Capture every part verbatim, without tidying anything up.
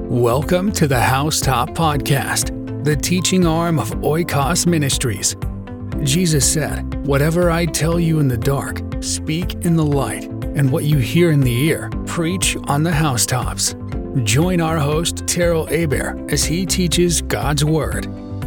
Welcome to the Housetop Podcast, the teaching arm of Oikos Ministries. Jesus said, "Whatever I tell you in the dark, speak in the light, and what you hear in the ear, preach on the housetops." Join our host, Terrell Aber, as he teaches God's Word.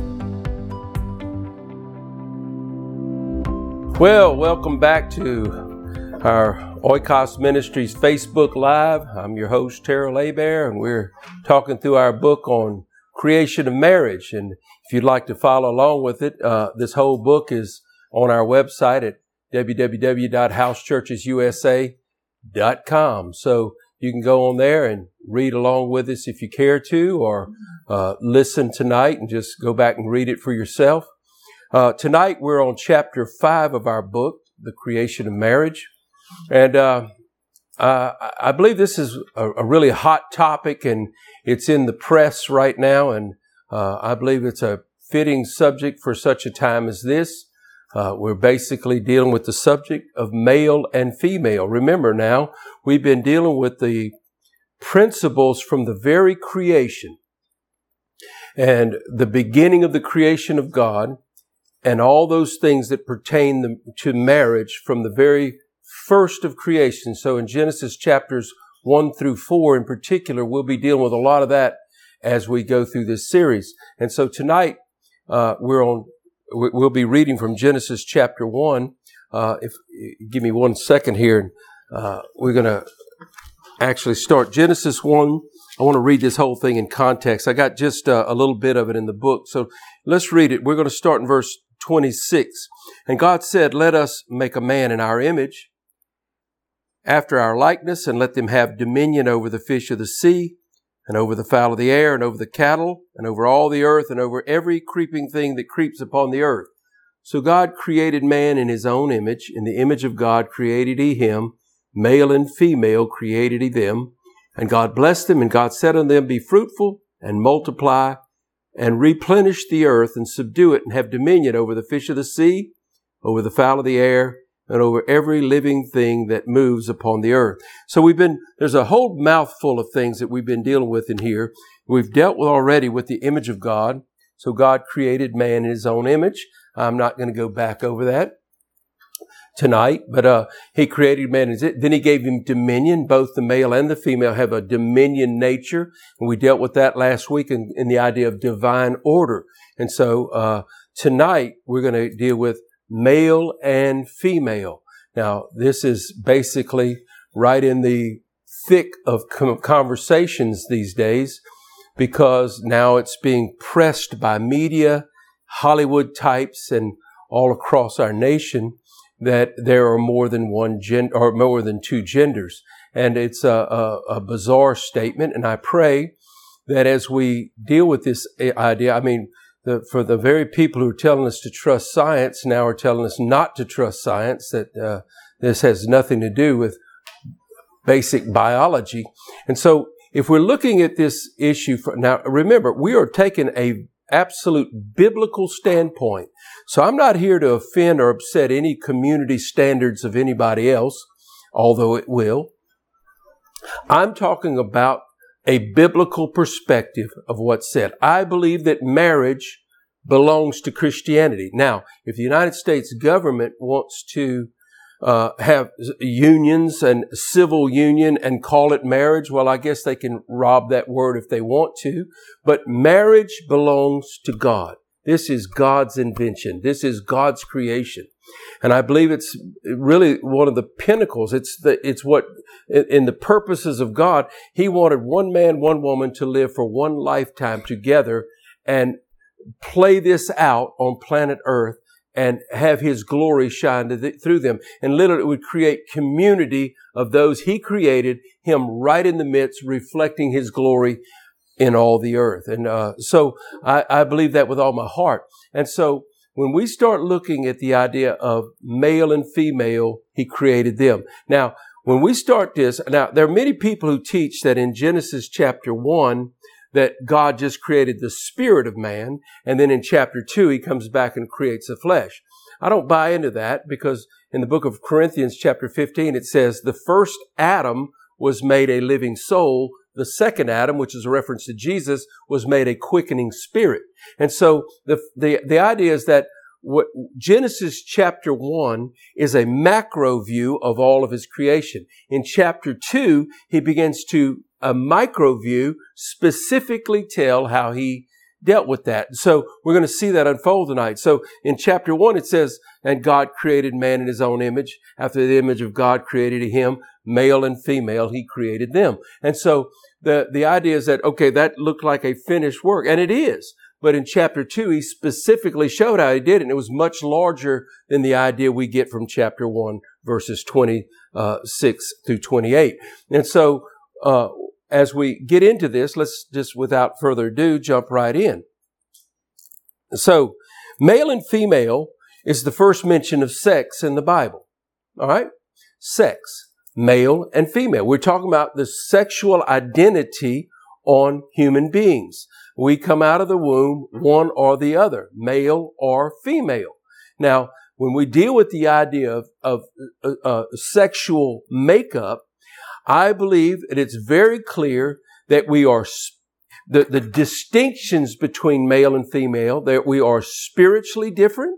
Well, welcome back to our Oikos Ministries Facebook Live. I'm your host, Terrell Aber, and we're talking through our book on creation of marriage. And if you'd like to follow along with it, uh, this whole book is on our website at w w w dot house churches u s a dot com. So you can go on there and read along with us if you care to, or uh, listen tonight and just go back and read it for yourself. Uh, tonight we're on chapter five of our book, The Creation of Marriage. And uh, uh, I believe this is a, a really hot topic, and it's in the press right now. And uh, I believe it's a fitting subject for such a time as this. Uh, we're basically dealing with the subject of male and female. Remember now, we've been dealing with the principles from the very creation and the beginning of the creation of God, and all those things that pertain to marriage from the very first of creation. So in Genesis chapters one through four in particular, we'll be dealing with a lot of that as we go through this series. And so tonight, uh, we're on, we'll be reading from Genesis chapter one. Uh, if, give me one second here. Uh, we're going to actually start Genesis one. I want to read this whole thing in context. I got just uh, a little bit of it in the book. So let's read it. We're going to start in verse twenty-six. And God said, "Let us make a man in our image, after our likeness, and let them have dominion over the fish of the sea, and over the fowl of the air, and over the cattle, and over all the earth, and over every creeping thing that creeps upon the earth." So God created man in his own image. In the image of God created he him. Male and female created he them. And God blessed them, and God said unto them, "Be fruitful, and multiply, and replenish the earth, and subdue it, and have dominion over the fish of the sea, over the fowl of the air, and over every living thing that moves upon the earth." So we've been, there's a whole mouthful of things that we've been dealing with in here. We've dealt with already with the image of God. So God created man in his own image. I'm not going to go back over that tonight, but uh he created man in his image. Then he gave him dominion. Both the male and the female have a dominion nature. And we dealt with that last week in, in the idea of divine order. And so uh tonight we're going to deal with male and female. Now, this is basically right in the thick of conversations these days, because now it's being pressed by media, Hollywood types, and all across our nation that there are more than one gender, or more than two genders. And it's a, a, a bizarre statement. And I pray that as we deal with this idea, I mean, The, for the very people who are telling us to trust science now are telling us not to trust science, that uh, this has nothing to do with basic biology. And so if we're looking at this issue, for, now remember, we are taking a absolute biblical standpoint. So I'm not here to offend or upset any community standards of anybody else, although it will. I'm talking about a biblical perspective of what's said. I believe that marriage belongs to Christianity. Now, if the United States government wants to uh, have unions and civil union and call it marriage, well, I guess they can rob that word if they want to. But marriage belongs to God. This is God's invention. This is God's creation. And I believe it's really one of the pinnacles. It's the, it's what, in the purposes of God, He wanted one man, one woman to live for one lifetime together and play this out on planet Earth and have His glory shine to the, through them. And literally it would create community of those He created, Him right in the midst, reflecting His glory in all the earth. And uh, so I, I believe that with all my heart. And so when we start looking at the idea of male and female, He created them. Now, when we start this, now there are many people who teach that in Genesis chapter one, that God just created the spirit of man, and then in chapter two, He comes back and creates the flesh. I don't buy into that, because in the book of Corinthians chapter fifteen, it says the first Adam was made a living soul. the second Adam, which is a reference to Jesus, was made a quickening spirit. And so the, the, the idea is that what Genesis chapter one is a macro view of all of his creation. In chapter two, he begins to, a micro view, specifically tell how he dealt with that. So we're going to see that unfold tonight. So in chapter one, it says, and God created man in his own image. After the image of God created him, male and female, he created them. And so the, the idea is that, okay, that looked like a finished work, and it is. But in chapter two, he specifically showed how he did it, and it was much larger than the idea we get from chapter one, verses twenty-six through twenty-eight. And so, uh, as we get into this, let's just, without further ado, jump right in. So, male and female is the first mention of sex in the Bible. All right? Sex. Male and female. We're talking about the sexual identity on human beings. We come out of the womb, one or the other, male or female. Now, when we deal with the idea of, of uh, uh, sexual makeup, I believe that it's very clear that we are, the, the distinctions between male and female, that we are spiritually different.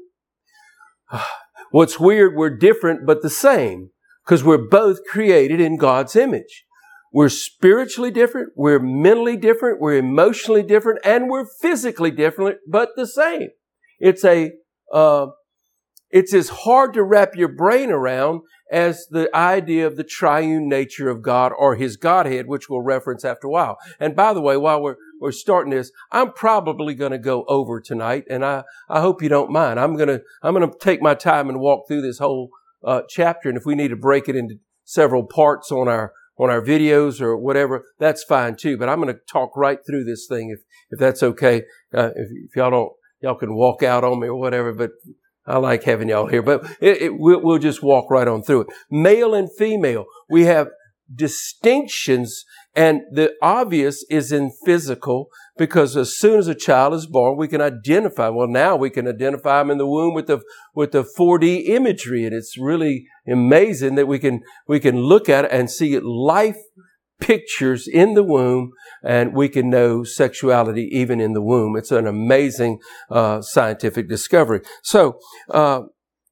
What's weird, we're different but the same, because we're both created in God's image. We're spiritually different, we're mentally different, we're emotionally different, and we're physically different, but the same. It's a, uh, it's as hard to wrap your brain around as the idea of the triune nature of God or His Godhead, which we'll reference after a while. And by the way, while we're, we're starting this, I'm probably going to go over tonight, and I, I hope you don't mind. I'm going to, I'm going to take my time and walk through this whole, uh, chapter. And if we need to break it into several parts on our, on our videos or whatever, that's fine too. But I'm going to talk right through this thing if, if that's okay. Uh, if, if y'all don't, y'all can walk out on me or whatever, but I like having y'all here, but it, it, we'll, we'll just walk right on through it. Male and female, we have distinctions, and the obvious is in physical, because as soon as a child is born, we can identify. Well, now we can identify them in the womb with the with the four D imagery, and it's really amazing that we can we can look at it and see life pictures in the womb, and we can know sexuality even in the womb. It's an amazing uh, scientific discovery. So, uh,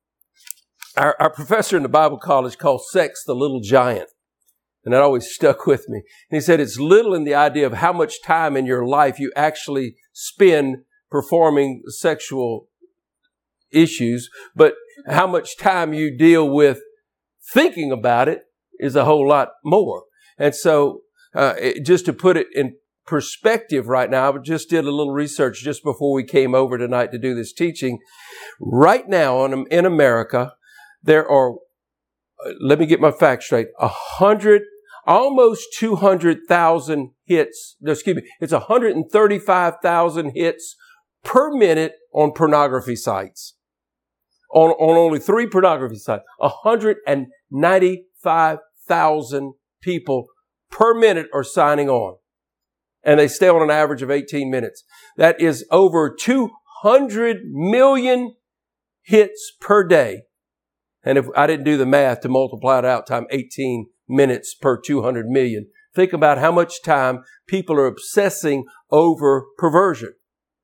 our, our professor in the Bible college called sex the little giant, and that always stuck with me. And he said it's little in the idea of how much time in your life you actually spend performing sexual issues, but how much time you deal with thinking about it is a whole lot more. And so, uh, it, just to put it in perspective right now, I just did a little research just before we came over tonight to do this teaching. Right now in, in America, there are, uh, let me get my facts straight, a hundred, almost two hundred thousand hits, no, excuse me, it's one hundred thirty-five thousand hits per minute on pornography sites. On, on only three pornography sites, one hundred ninety-five thousand people per minute are signing on. And they stay on an average of eighteen minutes. That is over two hundred million hits per day. And if I didn't do the math to multiply it out times eighteen minutes per two hundred million, think about how much time people are obsessing over perversion.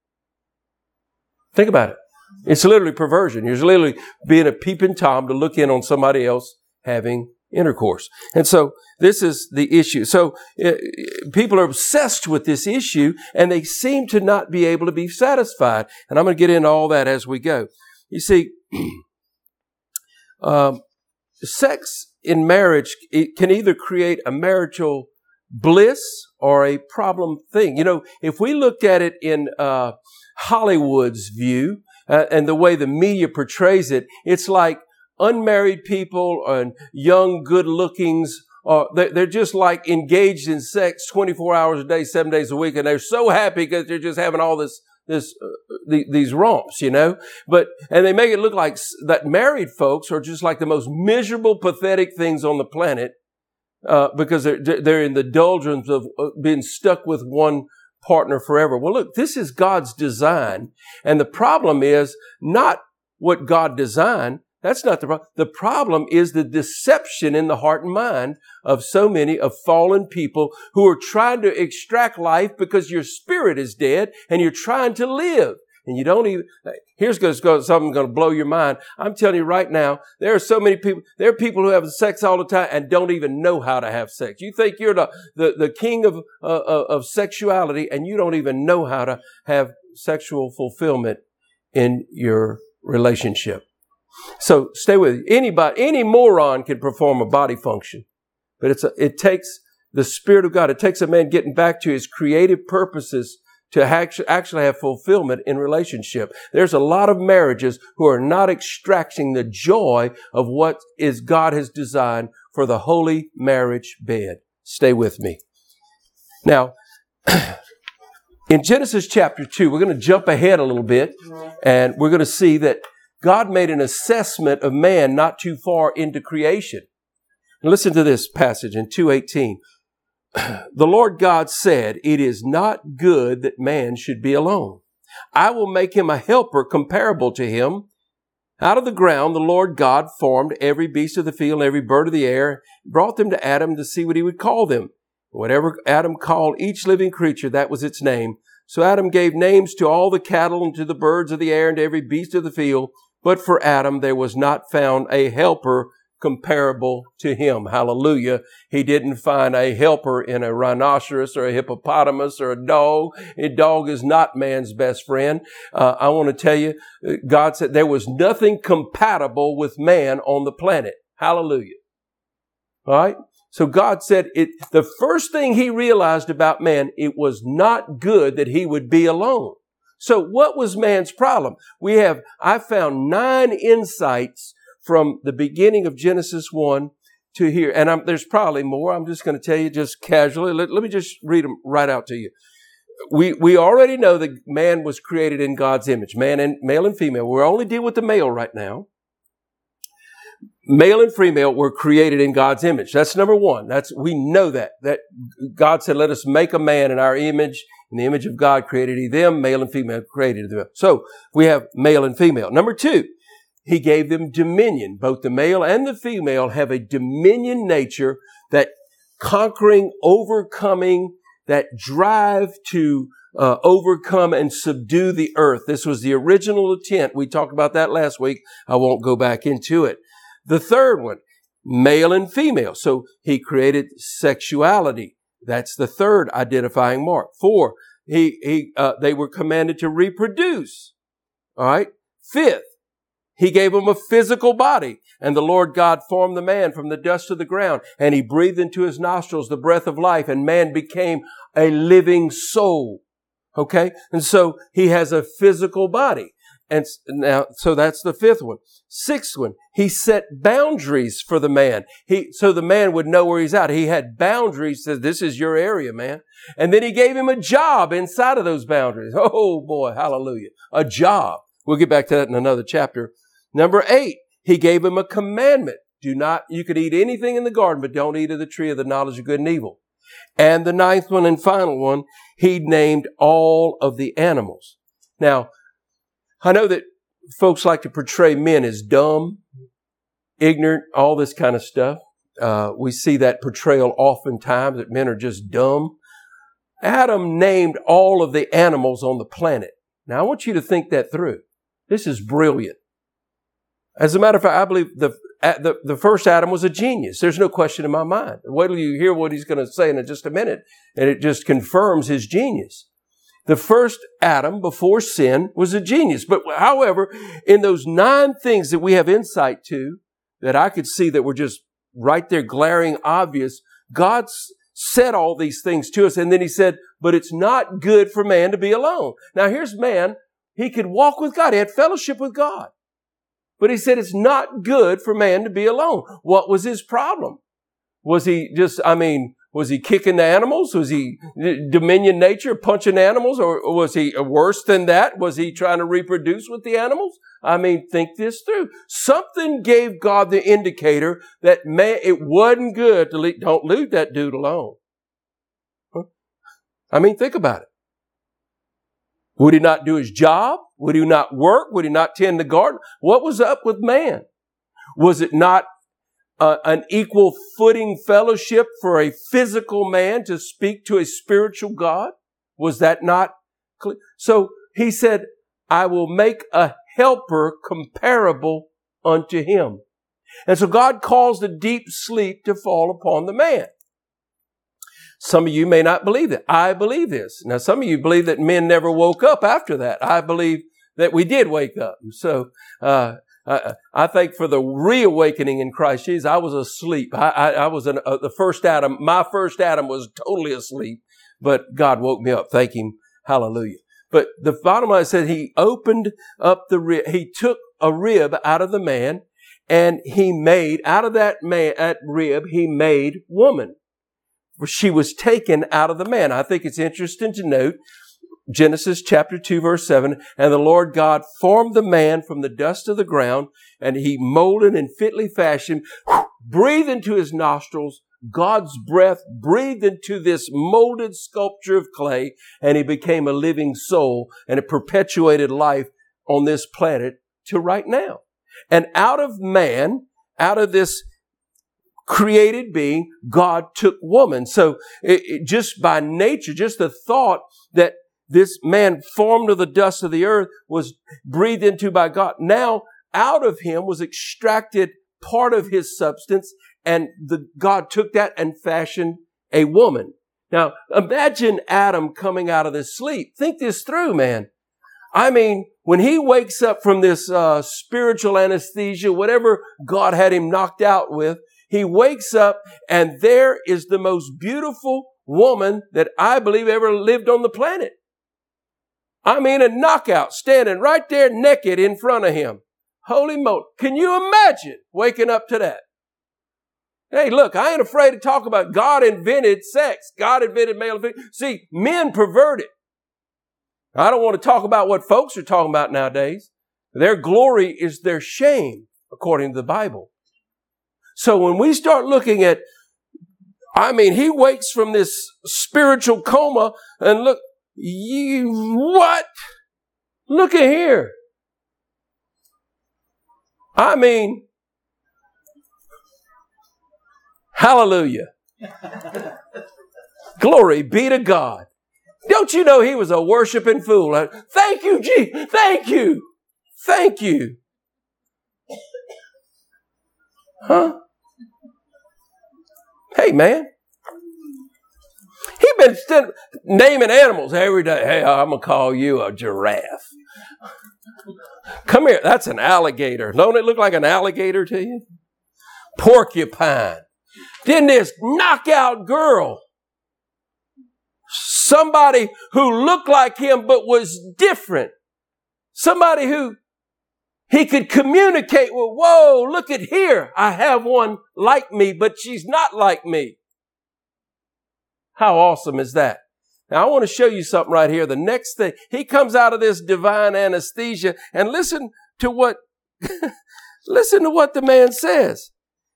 Think about it. It's literally perversion. You're literally being a peeping Tom to look in on somebody else having intercourse. And so this is the issue. So uh, people are obsessed with this issue, and they seem to not be able to be satisfied. And I'm going to get into all that as we go. You see, um, sex in marriage, it can either create a marital bliss or a problem thing. You know, if we looked at it in uh, Hollywood's view uh, and the way the media portrays it, it's like unmarried people and young good-lookings, uh, they're just like engaged in sex twenty-four hours a day, seven days a week, and they're so happy because they're just having all this, this, uh, the, these romps, you know. But and they make it look like that married folks are just like the most miserable, pathetic things on the planet uh, because they're they're in the doldrums of being stuck with one partner forever. Well, look, this is God's design, and the problem is not what God designed. That's not the problem. The problem is the deception in the heart and mind of so many of fallen people who are trying to extract life because your spirit is dead and you're trying to live. And you don't even, here's going to, something going to blow your mind. I'm telling you right now, there are so many people, there are people who have sex all the time and don't even know how to have sex. You think you're the, the, the king of, uh, of sexuality and you don't even know how to have sexual fulfillment in your relationship. So stay with you. Anybody, any moron can perform a body function, but it's a, it takes the Spirit of God. It takes a man getting back to his creative purposes to actually have fulfillment in relationship. There's a lot of marriages who are not extracting the joy of what is God has designed for the holy marriage bed. Stay with me. Now, in Genesis chapter two, we're going to jump ahead a little bit, and we're going to see that God made an assessment of man not too far into creation. Listen to this passage in two eighteen. The Lord God said, "It is not good that man should be alone. I will make him a helper comparable to him." Out of the ground, the Lord God formed every beast of the field, every bird of the air, brought them to Adam to see what he would call them. Whatever Adam called each living creature, that was its name. So Adam gave names to all the cattle and to the birds of the air and to every beast of the field. But for Adam, there was not found a helper comparable to him. Hallelujah. He didn't find a helper in a rhinoceros or a hippopotamus or a dog. A dog is not man's best friend. Uh, I want to tell you, God said there was nothing compatible with man on the planet. Hallelujah. All right. So God said it, the first thing he realized about man, it was not good that he would be alone. So what was man's problem? We have, I found nine insights from the beginning of Genesis one to here. And I'm, there's probably more. I'm just going to tell you just casually. Let, let me just read them right out to you. We, we already know that man was created in God's image, man and male and female. We're only dealing with the male right now. Male and female were created in God's image. That's number one. That's, we know that, that God said, let us make a man in our image. In the image of God created he them, male and female created them. So we have male and female. Number two, he gave them dominion. Both the male and the female have a dominion nature, that conquering, overcoming, that drive to uh, overcome and subdue the earth. This was the original intent. We talked about that last week. I won't go back into it. The third one, male and female. So he created sexuality. That's the third identifying mark. Four, he, he, uh, they were commanded to reproduce. All right. Fifth, he gave them a physical body. And the Lord God formed the man from the dust of the ground, and he breathed into his nostrils the breath of life, and man became a living soul. Okay. And so he has a physical body. And now, so that's the fifth one. Sixth one, he set boundaries for the man. He, so the man would know where he's at. He had boundaries, said, this is your area, man. And then he gave him a job inside of those boundaries. Oh boy, hallelujah. A job. We'll get back to that in another chapter. Number eight, he gave him a commandment. Do not, you could eat anything in the garden, but don't eat of the tree of the knowledge of good and evil. And the ninth one and final one, he named all of the animals. Now, I know that folks like to portray men as dumb, ignorant, all this kind of stuff. Uh, we see that portrayal oftentimes, that men are just dumb. Adam named all of the animals on the planet. Now, I want you to think that through. This is brilliant. As a matter of fact, I believe the, the, the first Adam was a genius. There's no question in my mind. Wait till you hear what he's going to say in just a minute, and it just confirms his genius. The first Adam, before sin, was a genius. But however, in those nine things that we have insight to, that I could see that were just right there, glaring, obvious, God said all these things to us. And then he said, but it's not good for man to be alone. Now here's man. He could walk with God. He had fellowship with God. But he said it's not good for man to be alone. What was his problem? Was he just, I mean, was he kicking the animals? Was he dominion nature, punching animals? Or was he worse than that? Was he trying to reproduce with the animals? I mean, think this through. Something gave God the indicator that man, it wasn't good to leave, don't leave that dude alone. Huh? I mean, think about it. Would he not do his job? Would he not work? Would he not tend the garden? What was up with man? Was it not uh, an equal footing fellowship for a physical man to speak to a spiritual God? Was that not clear? So he said, I will make a helper comparable unto him. And so God caused a deep sleep to fall upon the man. Some of you may not believe that. I believe this. Now, some of you believe that men never woke up after that. I believe that we did wake up. So, uh, I, I think for the reawakening in Christ Jesus, I was asleep. I, I, I was an, uh, the first Adam. My first Adam was totally asleep, but God woke me up. Thank him. Hallelujah. But the bottom line said he opened up the rib. He took a rib out of the man and he made, out of that man, that rib, he made woman. She was taken out of the man. I think it's interesting to note Genesis chapter two, verse seven, and the Lord God formed the man from the dust of the ground, and he molded and fitly fashioned, breathed into his nostrils God's breath, breathed into this molded sculpture of clay, and he became a living soul, and it perpetuated life on this planet to right now. And out of man, out of this created being, God took woman. So it, it, just by nature, just the thought that this man formed of the dust of the earth was breathed into by God. Now out of him was extracted part of his substance, and the God took that and fashioned a woman. Now imagine Adam coming out of this sleep. Think this through, man. I mean, when he wakes up from this uh, spiritual anesthesia, whatever God had him knocked out with, he wakes up and there is the most beautiful woman that I believe ever lived on the planet. I mean, a knockout standing right there naked in front of him. Holy moly. Can you imagine waking up to that? Hey, look, I ain't afraid to talk about God invented sex. God invented male and female. See, men pervert it. I don't want to talk about what folks are talking about nowadays. Their glory is their shame, according to the Bible. So when we start looking at, I mean, he wakes from this spiritual coma and look, you, what? Look at here. I mean, hallelujah. Glory be to God. Don't you know he was a worshiping fool? Thank you, Jesus. Thank you. Thank you. Huh? Hey, man. He been st- naming animals every day. Hey, I'm going to call you a giraffe. Come here. That's an alligator. Don't it look like an alligator to you? Porcupine. Then this knockout girl. Somebody who looked like him but was different. Somebody who he could communicate with. Whoa, look at here. I have one like me, but she's not like me. How awesome is that? Now, I want to show you something right here. The next thing, he comes out of this divine anesthesia, and listen to what, listen to what the man says.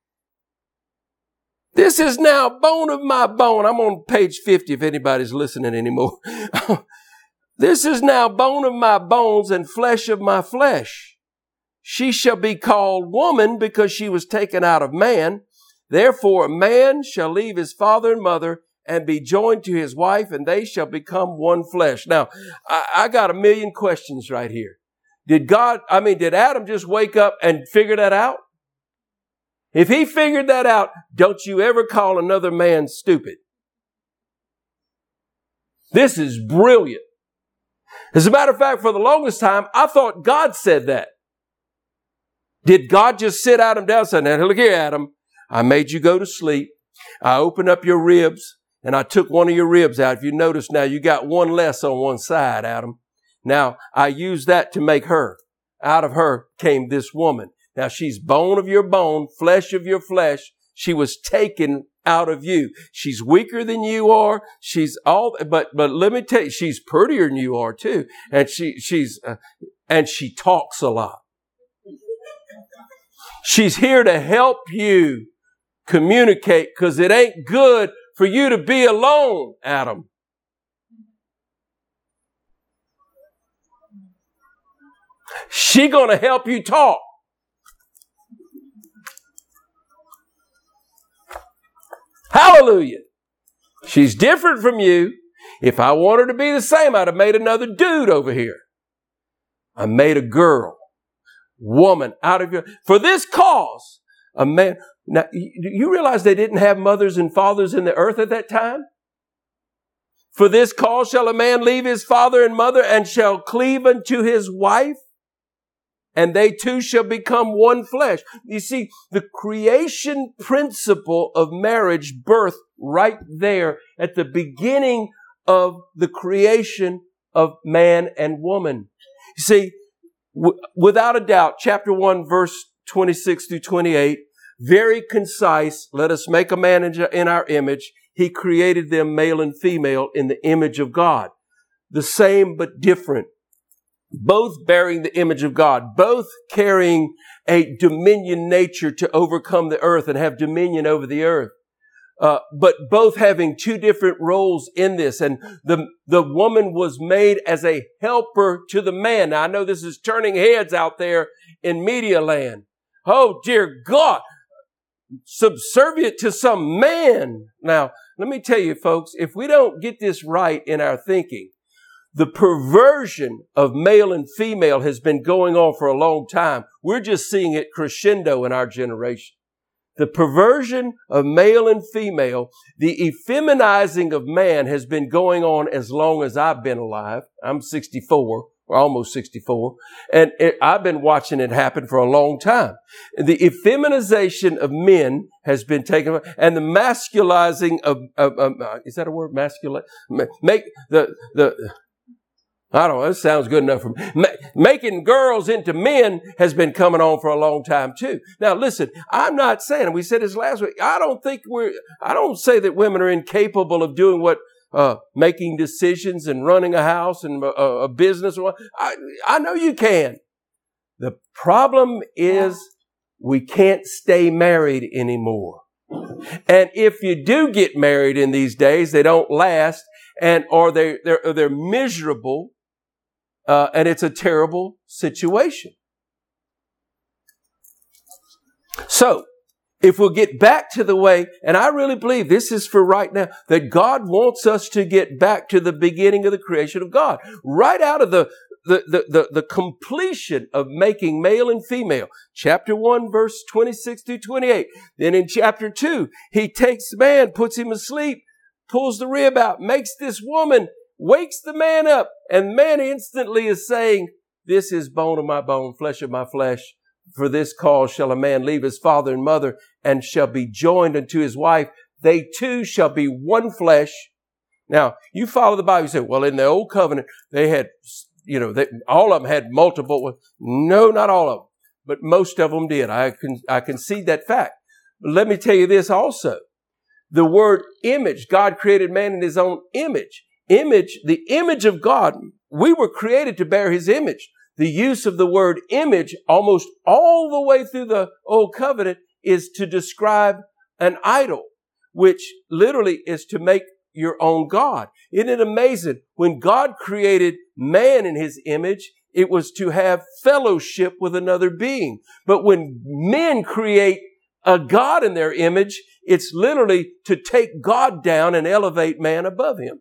This is now bone of my bone. I'm on page fifty if anybody's listening anymore. This is now bone of my bones and flesh of my flesh. She shall be called woman because she was taken out of man. Therefore, a man shall leave his father and mother and be joined to his wife, and they shall become one flesh. Now, I, I got a million questions right here. Did God, I mean, did Adam just wake up and figure that out? If he figured that out, don't you ever call another man stupid. This is brilliant. As a matter of fact, for the longest time, I thought God said that. Did God just sit Adam down and say, now look here, Adam, I made you go to sleep. I opened up your ribs and I took one of your ribs out. If you notice now, you got one less on one side, Adam. Now, I used that to make her. Out of her came this woman. Now, she's bone of your bone, flesh of your flesh. She was taken out of you. She's weaker than you are. She's all, but, but let me tell you, she's prettier than you are too. And she, she's, uh, and she talks a lot. She's here to help you communicate because it ain't good for you to be alone, Adam. She gonna help you talk. Hallelujah. She's different from you. If I want her to be the same, I'd have made another dude over here. I made a girl, woman out of your, for this cause, a man. Now, you realize they didn't have mothers and fathers in the earth at that time? For this cause shall a man leave his father and mother and shall cleave unto his wife, and they two shall become one flesh. You see, the creation principle of marriage birthed right there at the beginning of the creation of man and woman. You see, w- without a doubt, chapter one, verse twenty-six through twenty-eight, very concise. Let us make a man in our image. He created them male and female in the image of God. The same but different. Both bearing the image of God. Both carrying a dominion nature to overcome the earth and have dominion over the earth. Uh, but both having two different roles in this. And the, the woman was made as a helper to the man. Now, I know this is turning heads out there in media land. Oh, dear God. Subservient to some man. Now, let me tell you, folks, if we don't get this right in our thinking, the perversion of male and female has been going on for a long time. We're just seeing it crescendo in our generation. The perversion of male and female, the effeminizing of man has been going on as long as I've been alive. I'm sixty-four. Or almost sixty-four. And it, I've been watching it happen for a long time. The effeminization of men has been taken, and the masculizing of, of, of uh, is that a word? Masculine? Make the, the, I don't know, that sounds good enough for me. Ma- making girls into men has been coming on for a long time too. Now listen, I'm not saying, and we said this last week, I don't think we're, I don't say that women are incapable of doing what Uh, making decisions and running a house and a, a business. I, I know you can. The problem is we can't stay married anymore. And if you do get married in these days, they don't last, and or they they're they're miserable, uh, and it's a terrible situation. So, if we'll get back to the way, and I really believe this is for right now, that God wants us to get back to the beginning of the creation of God. Right out of the, the, the, the, the completion of making male and female. Chapter one, verse twenty-six through twenty-eight. Then in chapter two, he takes man, puts him asleep, pulls the rib out, makes this woman, wakes the man up, and man instantly is saying, this is bone of my bone, flesh of my flesh. For this cause shall a man leave his father and mother and shall be joined unto his wife. They two shall be one flesh. Now, you follow the Bible, you say, well, in the old covenant, they had, you know, they, all of them had multiple. No, not all of them, but most of them did. I can, I concede that fact. But let me tell you this also. The word image, God created man in his own image. Image, the image of God, we were created to bear his image. The use of the word image almost all the way through the Old Covenant is to describe an idol, which literally is to make your own God. Isn't it amazing? When God created man in his image, it was to have fellowship with another being. But when men create a God in their image, it's literally to take God down and elevate man above him.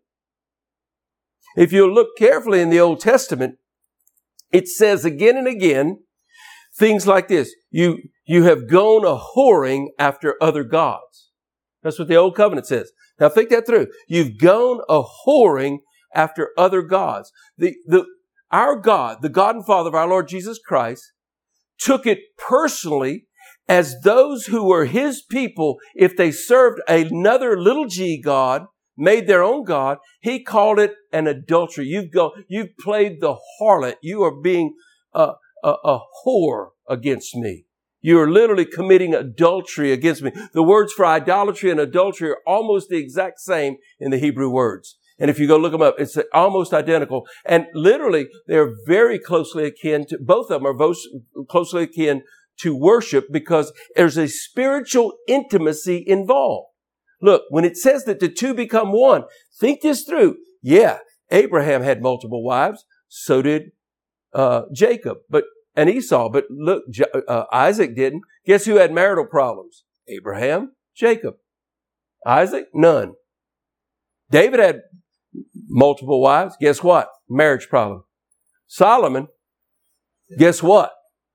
If you look carefully in the Old Testament, it says again and again, things like this. You, you have gone a whoring after other gods. That's what the Old Covenant says. Now think that through. You've gone a whoring after other gods. The, the, our God, the God and Father of our Lord Jesus Christ, took it personally as those who were his people, if they served another little g God, made their own God, he called it an adultery. You've go, you've played the harlot. You are being a, a, a whore against me. You are literally committing adultery against me. The words for idolatry and adultery are almost the exact same in the Hebrew words. And if you go look them up, it's almost identical. And literally, they're very closely akin to, both of them are both closely akin to worship because there's a spiritual intimacy involved. Look, when it says that the two become one, think this through. Yeah, Abraham had multiple wives. So did uh, Jacob but and Esau. But look, uh, Isaac didn't. Guess who had marital problems? Abraham, Jacob. Isaac, none. David had multiple wives. Guess what? Marriage problem. Solomon, guess what?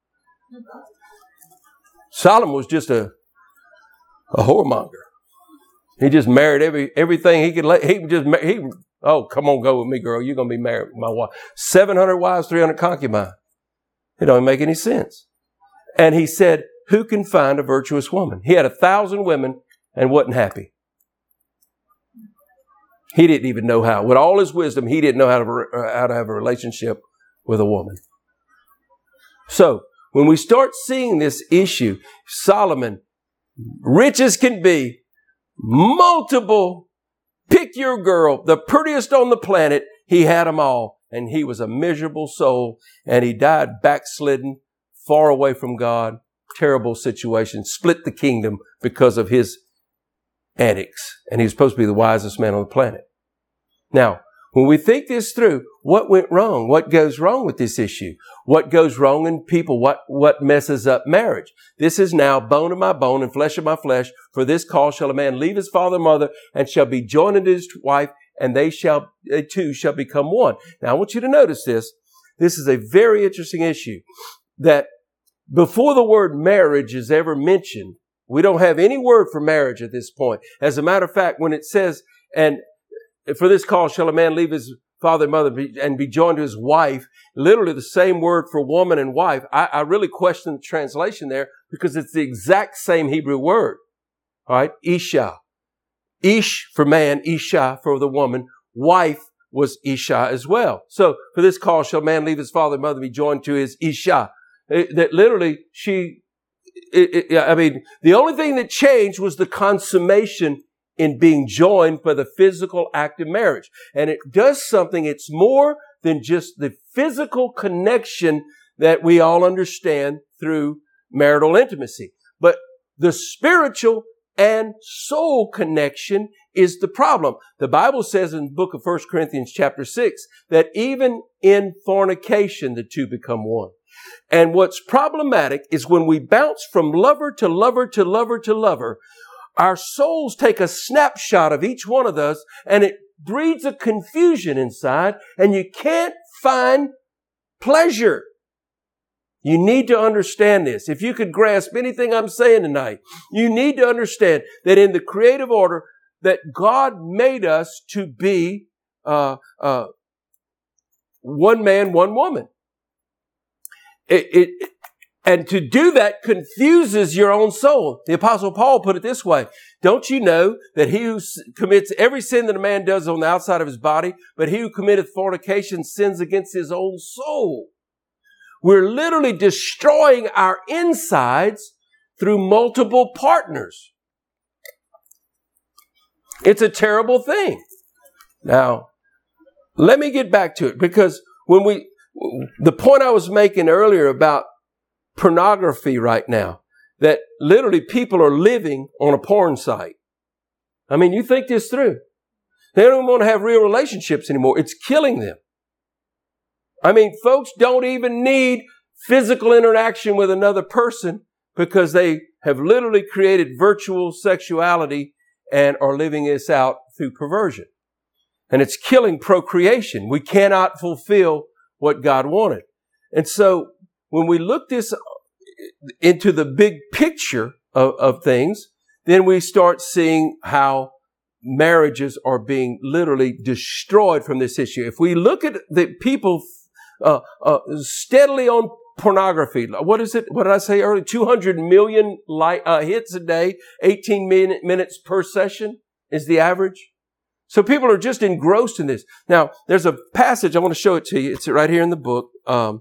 Solomon was just a, a whoremonger. He just married every everything he could. He just he. Oh, come on, go with me, girl. You're gonna be married with my wife. Seven hundred wives, three hundred concubines. It don't make any sense. And he said, "Who can find a virtuous woman?" He had a thousand women and wasn't happy. He didn't even know how. With all his wisdom, he didn't know how to how to have a relationship with a woman. So when we start seeing this issue, Solomon, rich as can be, multiple, pick your girl, the prettiest on the planet, he had them all. And he was a miserable soul, and he died backslidden, far away from God, terrible situation, split the kingdom because of his antics. And he was supposed to be the wisest man on the planet. Now, when we think this through, what went wrong? What goes wrong with this issue? What goes wrong in people? What, what messes up marriage? This is now bone of my bone and flesh of my flesh. For this cause shall a man leave his father and mother and shall be joined unto his wife, and they shall, they two shall become one. Now, I want you to notice this. This is a very interesting issue, that before the word marriage is ever mentioned, we don't have any word for marriage at this point. As a matter of fact, when it says, and for this cause shall a man leave his father and mother and be joined to his wife, literally the same word for woman and wife. I, I really question the translation there because it's the exact same Hebrew word. All right, Isha. Ish for man, Isha for the woman. Wife was Isha as well. So for this cause shall a man leave his father and mother and be joined to his Isha. It, that literally she, it, it, I mean, the only thing that changed was the consummation in being joined by the physical act of marriage. And it does something. It's more than just the physical connection that we all understand through marital intimacy. But the spiritual and soul connection is the problem. The Bible says in the book of First Corinthians chapter six that even in fornication, the two become one. And what's problematic is when we bounce from lover to lover to lover to lover, our souls take a snapshot of each one of us, and it breeds a confusion inside, and you can't find pleasure. You need to understand this. If you could grasp anything I'm saying tonight, you need to understand that in the creative order that God made us to be uh, uh, one man, one woman. It, it, and to do that confuses your own soul. The Apostle Paul put it this way. Don't you know that he who commits every sin that a man does on the outside of his body, but he who committeth fornication sins against his own soul? We're literally destroying our insides through multiple partners. It's a terrible thing. Now, let me get back to it, because when we, the point I was making earlier about pornography right now, that literally people are living on a porn site. I mean, you think this through. They don't even want to have real relationships anymore. It's killing them. I mean, folks don't even need physical interaction with another person because they have literally created virtual sexuality and are living this out through perversion. And it's killing procreation. We cannot fulfill what God wanted. And so when we look this into the big picture of, of things, then we start seeing how marriages are being literally destroyed from this issue. If we look at the people uh, uh, steadily on pornography, what is it? What did I say earlier? two hundred million li- uh, hits a day, eighteen minute, minutes per session is the average. So people are just engrossed in this. Now, there's a passage, I want to show it to you. It's right here in the book. Um,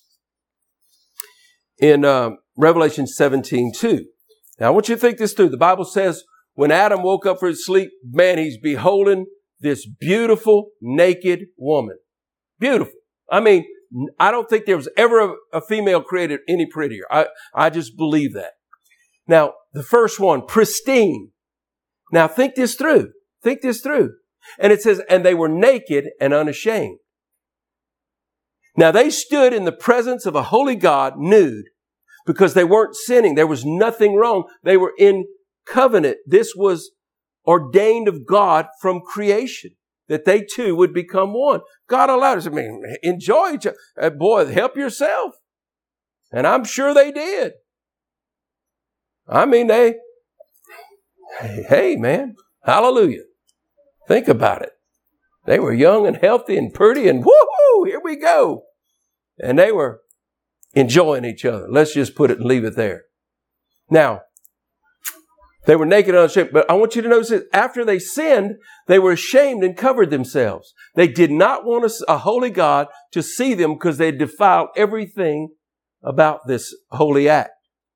in um, Revelation seventeen two. Now, I want you to think this through. The Bible says when Adam woke up from his sleep, man, he's beholding this beautiful, naked woman. Beautiful. I mean, I don't think there was ever a, a female created any prettier. I, I just believe that. Now, the first one, pristine. Now, think this through. Think this through. And it says, and they were naked and unashamed. Now, they stood in the presence of a holy God nude because they weren't sinning. There was nothing wrong. They were in covenant. This was ordained of God from creation, that they too would become one. God allowed us. I mean, enjoy each other. Uh, boy, help yourself. And I'm sure they did. I mean, they, hey, man, hallelujah. Think about it. They were young and healthy and pretty and woohoo, here we go. And they were enjoying each other. Let's just put it and leave it there. Now, they were naked and unashamed, but I want you to notice that after they sinned, they were ashamed and covered themselves. They did not want a, a holy God to see them because they had defiled everything about this holy act.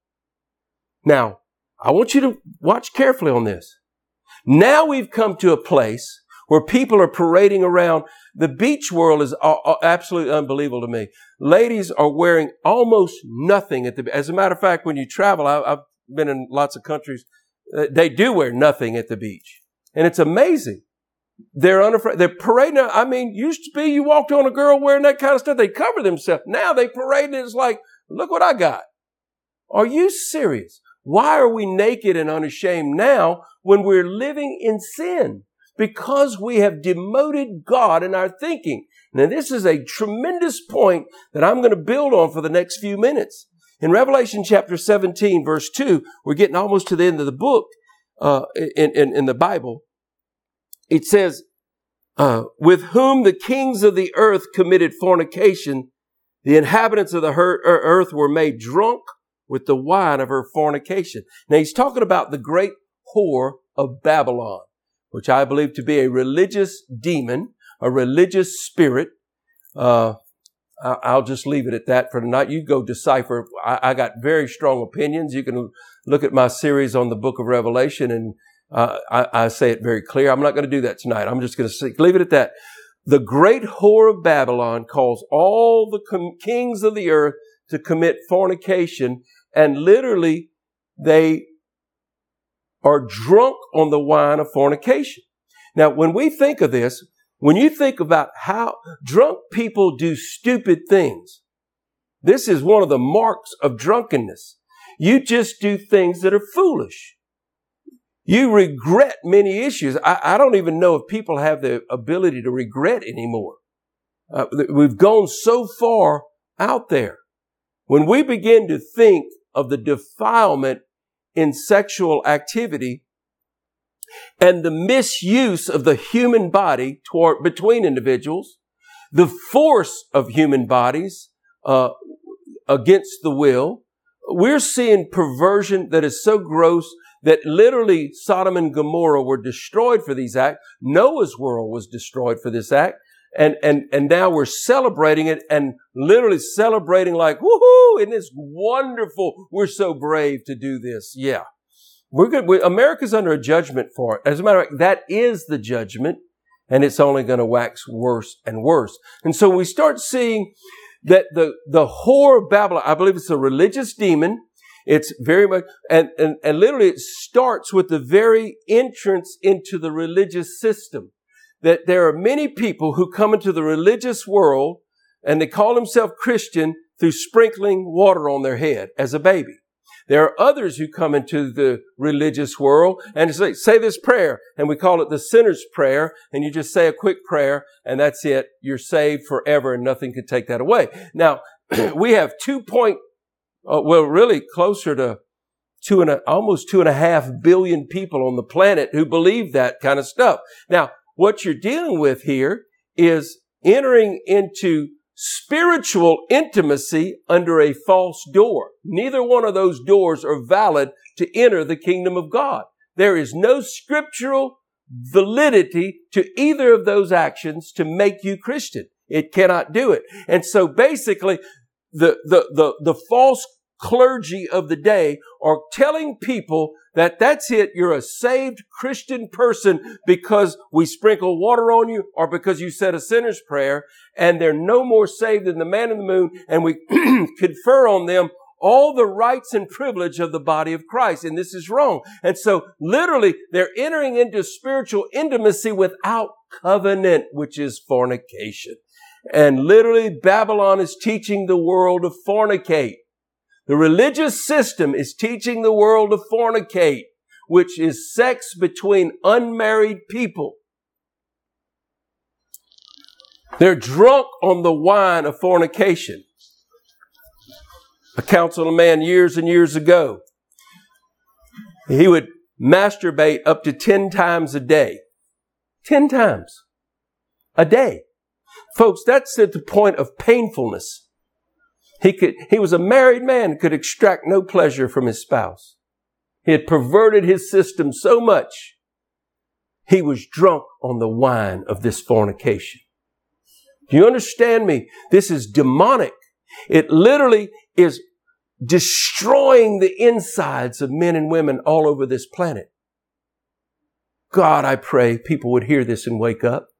Now, I want you to watch carefully on this. Now we've come to a place where people are parading around. The beach world is absolutely unbelievable to me. Ladies are wearing almost nothing at the, as a matter of fact, when you travel, I, I've been in lots of countries, they do wear nothing at the beach. And it's amazing. They're unafraid. They're parading. I mean, used to be you walked on a girl wearing that kind of stuff. They cover themselves. Now they parade and it's like, look what I got. Are you serious? Why are we naked and unashamed now when we're living in sin? Because we have demoted God in our thinking. Now, this is a tremendous point that I'm going to build on for the next few minutes. In Revelation chapter seventeen, verse two, we're getting almost to the end of the book uh, in, in, in the Bible. It says, uh, with whom the kings of the earth committed fornication, the inhabitants of the earth were made drunk with the wine of her fornication. Now, he's talking about the great whore of Babylon, which I believe to be a religious demon, a religious spirit. Uh, I'll just leave it at that for tonight. You go decipher. I, I got very strong opinions. You can look at my series on the book of Revelation, and uh, I, I say it very clear. I'm not going to do that tonight. I'm just going to leave it at that. The great whore of Babylon calls all the com- kings of the earth to commit fornication, and literally they are drunk on the wine of fornication. Now, when we think of this, when you think about how drunk people do stupid things, this is one of the marks of drunkenness. You just do things that are foolish. You regret many issues. I, I don't even know if people have the ability to regret anymore. Uh, we've gone so far out there. When we begin to think of the defilement in sexual activity and the misuse of the human body toward, between individuals, the force of human bodies uh, against the will, we're seeing perversion that is so gross that literally Sodom and Gomorrah were destroyed for these acts. Noah's world was destroyed for this act. And, and, and now we're celebrating it and literally celebrating like, woohoo, isn't this wonderful? We're so brave to do this. Yeah. We're good. We, America's under a judgment for it. As a matter of fact, that is the judgment, and it's only going to wax worse and worse. And so we start seeing that the, the whore of Babylon, I believe it's a religious demon. It's very much, and, and, and literally it starts with the very entrance into the religious system. That there are many people who come into the religious world and they call themselves Christian through sprinkling water on their head as a baby. There are others who come into the religious world and say, say this prayer, and we call it the sinner's prayer, and you just say a quick prayer, and that's it. You're saved forever, and nothing can take that away. Now, we have two point, uh, well, really closer to two and a, almost two and a half billion people on the planet who believe that kind of stuff. Now, what you're dealing with here is entering into spiritual intimacy under a false door. Neither one of those doors are valid to enter the kingdom of God. There is no scriptural validity to either of those actions to make you Christian. It cannot do it. And so basically, the, the, the, the false clergy of the day are telling people that that's it, you're a saved Christian person because we sprinkle water on you or because you said a sinner's prayer, and they're no more saved than the man in the moon, and we confer on them all the rights and privilege of the body of Christ, and this is wrong. And so literally they're entering into spiritual intimacy without covenant, which is fornication. And literally Babylon is teaching the world to fornicate. The religious system is teaching the world to fornicate. which is sex between unmarried people. They're drunk on the wine of fornication. I counseled a man years and years ago. He would masturbate up to ten times a day. Ten times a day. Folks, that's at the point of painfulness. He could, he was a married man, could extract no pleasure from his spouse. He had perverted his system so much, he was drunk on the wine of this fornication. Do you understand me? This is demonic. It literally is destroying the insides of men and women all over this planet. God, I pray people would hear this and wake up.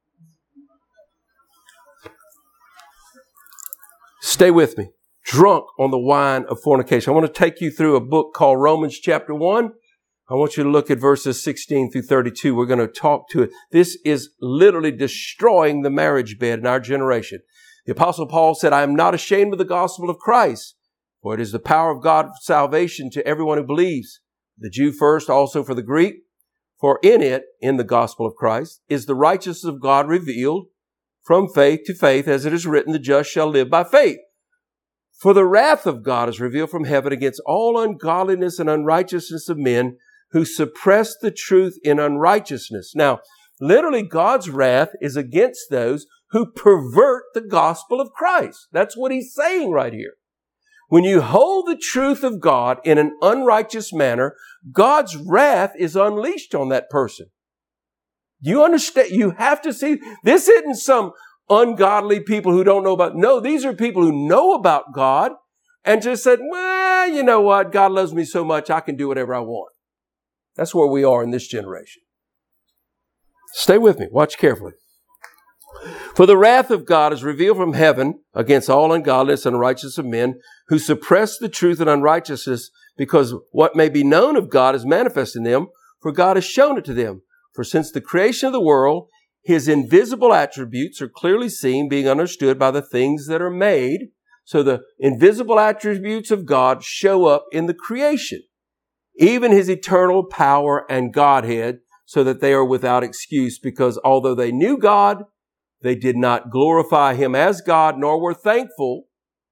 Stay with me. Drunk on the wine of fornication. I want to take you through a book called Romans chapter one. I want you to look at verses sixteen through thirty-two. We're going to talk to it. This is literally destroying the marriage bed in our generation. The Apostle Paul said, I am not ashamed of the gospel of Christ, for it is the power of God for salvation to everyone who believes, the Jew first, also for the Greek. For in it, in the gospel of Christ, is the righteousness of God revealed from faith to faith, as it is written, the just shall live by faith. For the wrath of God is revealed from heaven against all ungodliness and unrighteousness of men who suppress the truth in unrighteousness. Now, literally, God's wrath is against those who pervert the gospel of Christ. That's what he's saying right here. When you hold the truth of God in an unrighteous manner, God's wrath is unleashed on that person. You understand? You have to see, this isn't some ungodly people who don't know about, no, these are people who know about God and just said, well, you know what? God loves me so much, I can do whatever I want. That's where we are in this generation. Stay with me. Watch carefully. For the wrath of God is revealed from heaven against all ungodliness and unrighteousness of men who suppress the truth in unrighteousness, because what may be known of God is manifest in them, for God has shown it to them. For since the creation of the world, his invisible attributes are clearly seen, being understood by the things that are made. So the invisible attributes of God show up in the creation, even his eternal power and Godhead, so that they are without excuse, because although they knew God, they did not glorify him as God, nor were thankful,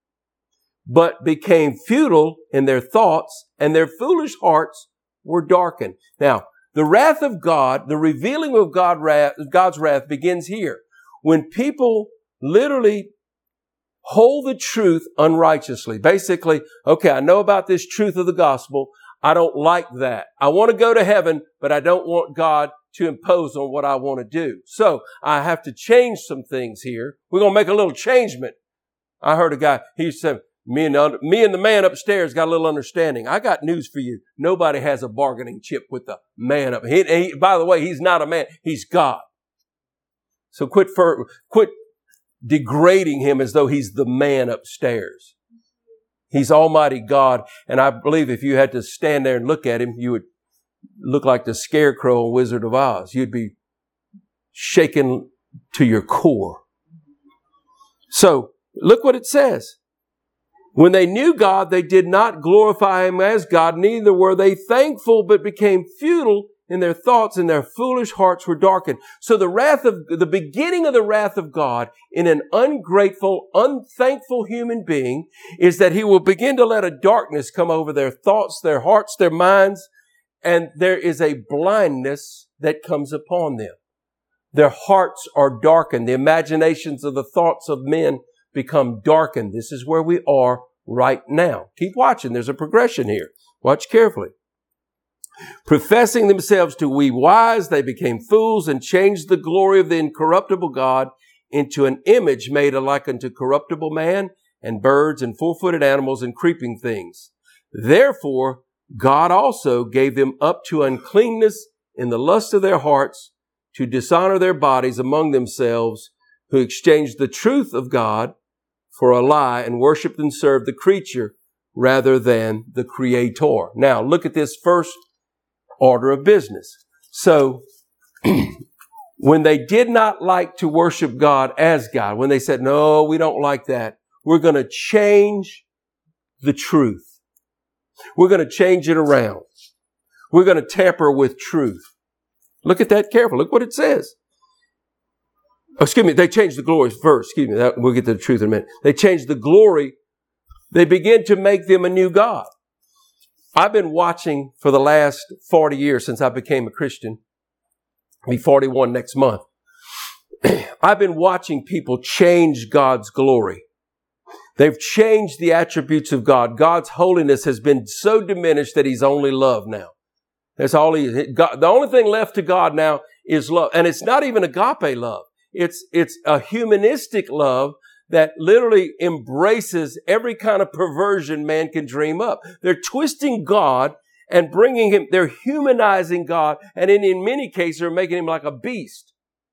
but became futile in their thoughts, and their foolish hearts were darkened. Now, the wrath of God, the revealing of God wrath, God's wrath begins here. When people literally hold the truth unrighteously. Basically, okay, I know about this truth of the gospel. I don't like that. I want to go to heaven, but I don't want God to impose on what I want to do. So I have to change some things here. We're going to make a little changement. I heard a guy, he said, me and, the, me and the man upstairs got a little understanding. I got news for you. Nobody has a bargaining chip with the man up. He, he, by the way, he's not a man. He's God. So quit for, quit degrading him as though he's the man upstairs. He's Almighty God. And I believe if you had to stand there and look at him, you would look like the scarecrow in Wizard of Oz. You'd be shaken to your core. So look what it says. When they knew God, they did not glorify him as God, neither were they thankful, but became futile in their thoughts, and their foolish hearts were darkened. So the wrath of, the beginning of the wrath of God in an ungrateful, unthankful human being is that he will begin to let a darkness come over their thoughts, their hearts, their minds, and there is a blindness that comes upon them. Their hearts are darkened. The imaginations of the thoughts of men become darkened. This is where we are right now. Keep watching. There's a progression here. Watch carefully. Professing themselves to be wise, they became fools and changed the glory of the incorruptible God into an image made alike unto corruptible man and birds and four-footed animals and creeping things. Therefore, God also gave them up to uncleanness in the lust of their hearts, to dishonor their bodies among themselves, who exchanged the truth of God for a lie and worshiped and served the creature rather than the Creator. Now, look at this first order of business. So, when they did not like to worship God as God, when they said, no, we don't like that, we're going to change the truth. We're going to change it around. We're going to tamper with truth. Look at that carefully. Look what it says. Oh, excuse me, they changed the glory first. Excuse me, that, we'll get to the truth in a minute. They changed the glory. They begin to make them a new God. I've been watching for the last forty years since I became a Christian. I'll be forty-one next month. I've been watching people change God's glory. They've changed the attributes of God. God's holiness has been so diminished that He's only love now. That's all He is. God, the only thing left to God now is love. And it's not even agape love. It's, it's a humanistic love that literally embraces every kind of perversion man can dream up. They're twisting God and bringing Him, they're humanizing God, and in, in many cases are making Him like a beast.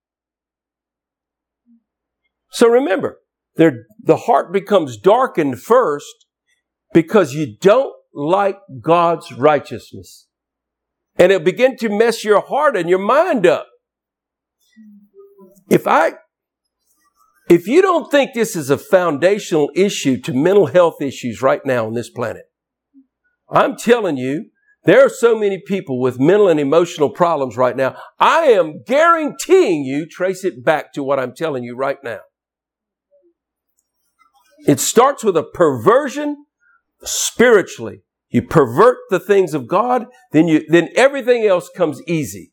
So remember, the heart becomes darkened first because you don't like God's righteousness. And it'll begin to mess your heart and your mind up. If I, if you don't think this is a foundational issue to mental health issues right now on this planet, I'm telling you, there are so many people with mental and emotional problems right now. I am guaranteeing you, trace it back to what I'm telling you right now. It starts with a perversion spiritually. You pervert the things of God, then you, then everything else comes easy.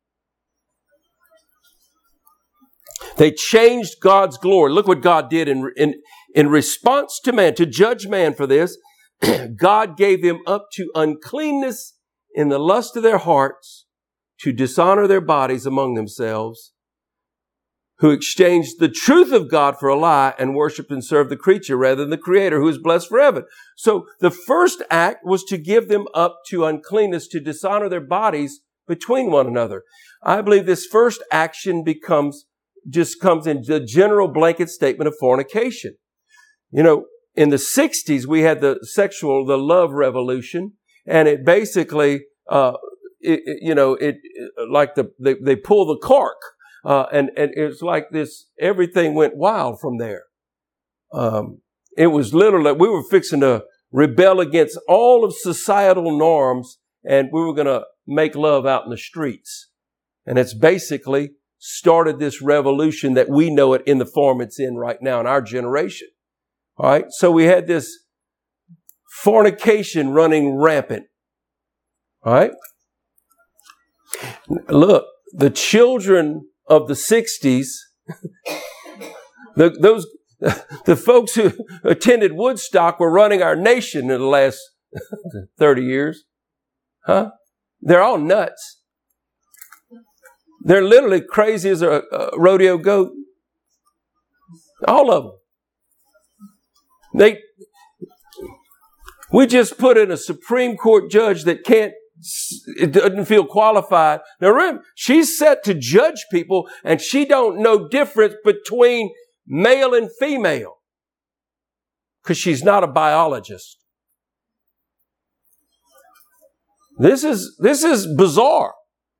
They changed God's glory. Look what God did in, in, in response to man, to judge man for this. God gave them up to uncleanness in the lust of their hearts, to dishonor their bodies among themselves, who exchanged the truth of God for a lie and worshiped and served the creature rather than the Creator, who is blessed forever. So the first act was to give them up to uncleanness, to dishonor their bodies between one another. I believe this first action becomes, just comes in the general blanket statement of fornication. You know, in the sixties, we had the sexual, the love revolution, and it basically, uh, it, it, you know, it, like the, they, they pull the cork. Uh, and, and it's like this, everything went wild from there. Um, it was literally, we were fixing to rebel against all of societal norms, and we were going to make love out in the streets. And it's basically started this revolution that we know it in the form it's in right now in our generation. All right. So we had this fornication running rampant. All right. Look, the children of the sixties, the, those, the folks who attended Woodstock were running our nation in the last thirty years. Huh? They're all nuts. They're literally crazy as a, a rodeo goat. All of them. They, we just put in a Supreme Court judge that can't, it doesn't feel qualified. Now remember, she's set to judge people, and she don't know difference between male and female because she's not a biologist. This is, this is bizarre.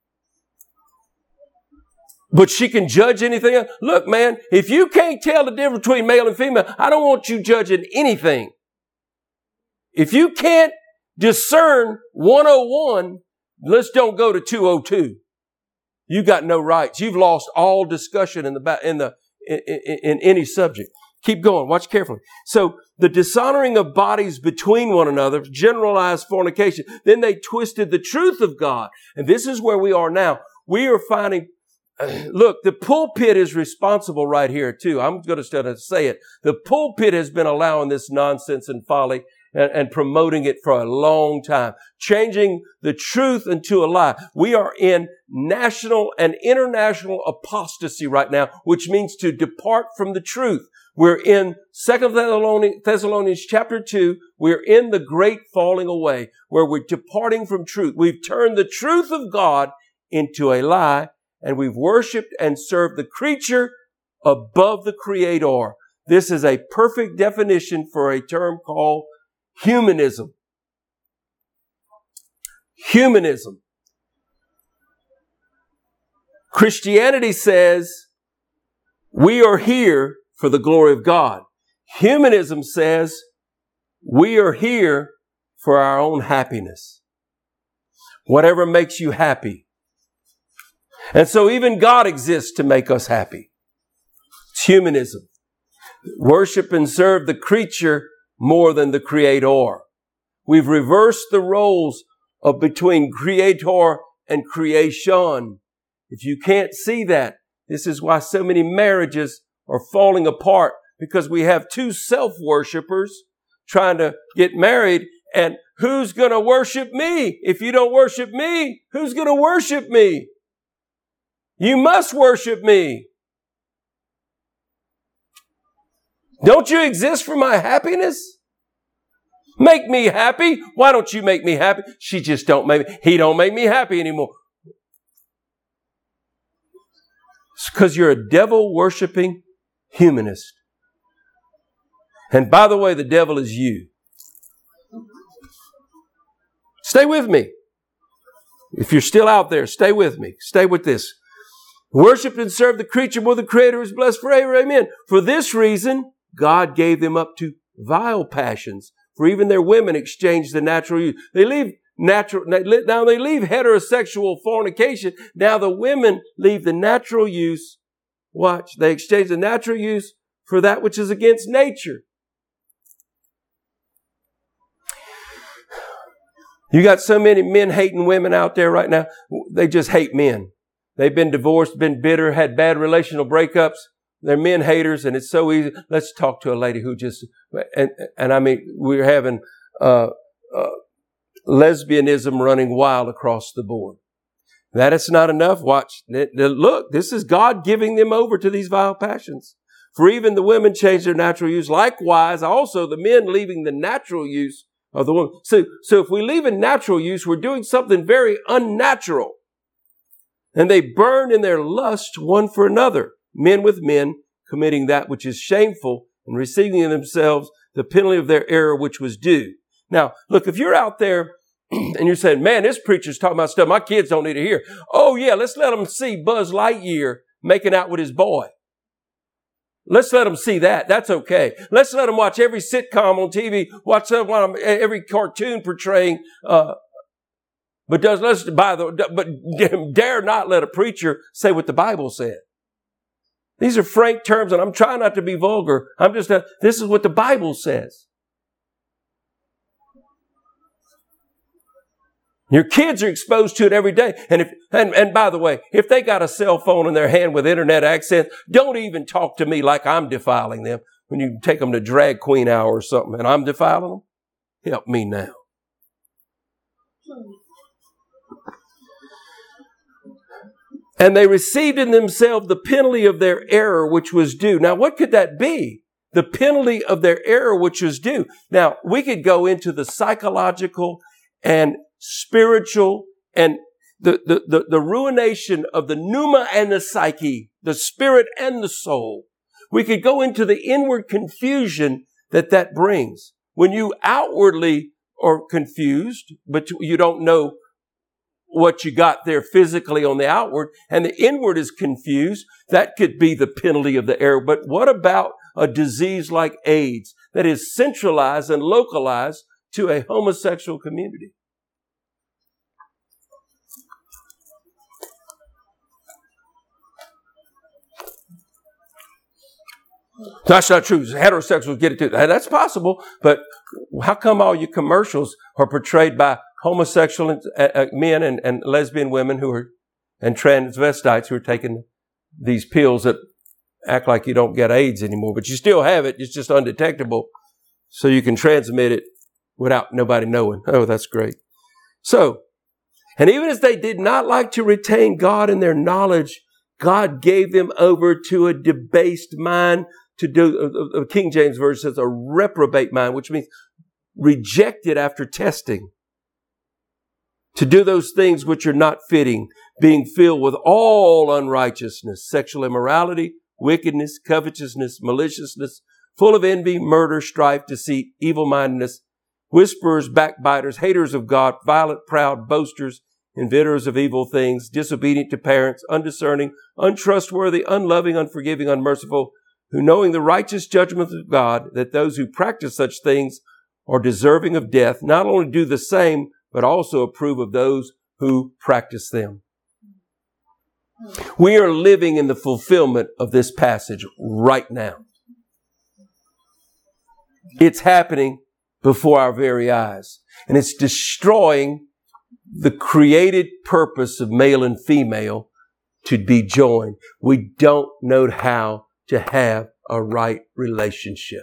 But she can judge anything else. Look, man, if you can't tell the difference between male and female, I don't want you judging anything. If you can't discern one oh one, let's don't go to two oh two. You got no rights. You've lost all discussion in the in the in, in, in any subject. Keep going. Watch carefully. So the dishonoring of bodies between one another, generalized fornication. Then they twisted the truth of God, and this is where we are now. We are finding. Look, the pulpit is responsible right here too. I'm going to say it. The pulpit has been allowing this nonsense and folly and, and promoting it for a long time, changing the truth into a lie. We are in national and international apostasy right now, which means to depart from the truth. We're in Second Thessalonians, Thessalonians chapter two. We're in the great falling away where we're departing from truth. We've turned the truth of God into a lie, and we've worshiped and served the creature above the Creator. This is a perfect definition for a term called humanism. Humanism. Christianity says we are here for the glory of God. Humanism says we are here for our own happiness. Whatever makes you happy. And so even God exists to make us happy. It's humanism. Worship and serve the creature more than the Creator. We've reversed the roles of between Creator and creation. If you can't see that, this is why so many marriages are falling apart, because we have two self-worshipers trying to get married, and who's going to worship me? If you don't worship me, who's going to worship me? You must worship me. Don't you exist for my happiness? Make me happy. Why don't you make me happy? She just don't make me. He don't make me happy anymore. It's because you're a devil-worshiping humanist. And by the way, the devil is you. Stay with me. If you're still out there, stay with me. Stay with this. Worship and serve the creature more than the Creator is blessed forever. Amen. For this reason, God gave them up to vile passions. For even their women exchanged the natural use. They leave natural, now they leave heterosexual fornication. Now the women leave the natural use. Watch. They exchange the natural use for that which is against nature. You got so many men hating women out there right now. They just hate men. They've been divorced, been bitter, had bad relational breakups. They're men haters, and it's so easy. Let's talk to a lady who just, and, and I mean, we're having uh, uh, lesbianism running wild across the board. That is not enough. Watch. Look, this is God giving them over to these vile passions. For even the women change their natural use. Likewise, also the men leaving the natural use of the woman. So, so if we leave in natural use, we're doing something very unnatural. And they burn in their lust one for another. Men with men, committing that which is shameful and receiving in themselves the penalty of their error which was due. Now, look, if you're out there and you're saying, man, this preacher's talking about stuff my kids don't need to hear. Oh, yeah, let's let them see Buzz Lightyear making out with his boy. Let's let them see that. That's okay. Let's let them watch every sitcom on T V, watch every cartoon portraying uh But does let's by the but dare not let a preacher say what the Bible said. These are frank terms, and I'm trying not to be vulgar. I'm just uh, this is what the Bible says. Your kids are exposed to it every day, and if and, and by the way, if they got a cell phone in their hand with internet access, don't even talk to me like I'm defiling them. When you take them to drag queen hour or something, and I'm defiling them, help me now. And they received in themselves the penalty of their error which was due. Now, what could that be? The penalty of their error which was due. Now, we could go into the psychological and spiritual and the, the, the, the ruination of the pneuma and the psyche, the spirit and the soul. We could go into the inward confusion that that brings. When you outwardly are confused, but you don't know what you got there physically on the outward, and the inward is confused, that could be the penalty of the error. But what about a disease like AIDS that is centralized and localized to a homosexual community? That's not true. Heterosexuals get it too. That's possible, but how come all your commercials are portrayed by homosexual uh, men and, and lesbian women who are, and transvestites who are taking these pills that act like you don't get AIDS anymore, but you still have it. It's just undetectable. So you can transmit it without nobody knowing. Oh, that's great. So, and even as they did not like to retain God in their knowledge, God gave them over to a debased mind to do, uh, uh, King James Version says a reprobate mind, which means rejected after testing. To do those things which are not fitting, being filled with all unrighteousness, sexual immorality, wickedness, covetousness, maliciousness, full of envy, murder, strife, deceit, evil-mindedness, whisperers, backbiters, haters of God, violent, proud, boasters, inventors of evil things, disobedient to parents, undiscerning, untrustworthy, unloving, unforgiving, unmerciful, who knowing the righteous judgment of God, that those who practice such things are deserving of death, not only do the same, but also approve of those who practice them. We are living in the fulfillment of this passage right now. It's happening before our very eyes. And it's destroying the created purpose of male and female to be joined. We don't know how to have a right relationship.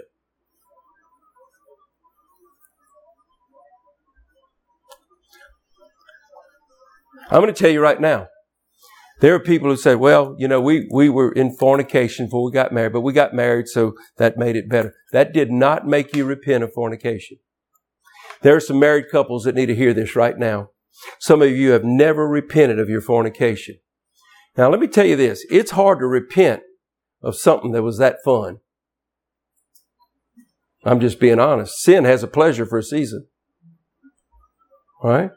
I'm going to tell you right now, there are people who say, well, you know, we, we were in fornication before we got married, but we got married, so that made it better. That did not make you repent of fornication. There are some married couples that need to hear this right now. Some of you have never repented of your fornication. Now, let me tell you this. It's hard to repent of something that was that fun. I'm just being honest. Sin has a pleasure for a season. All right?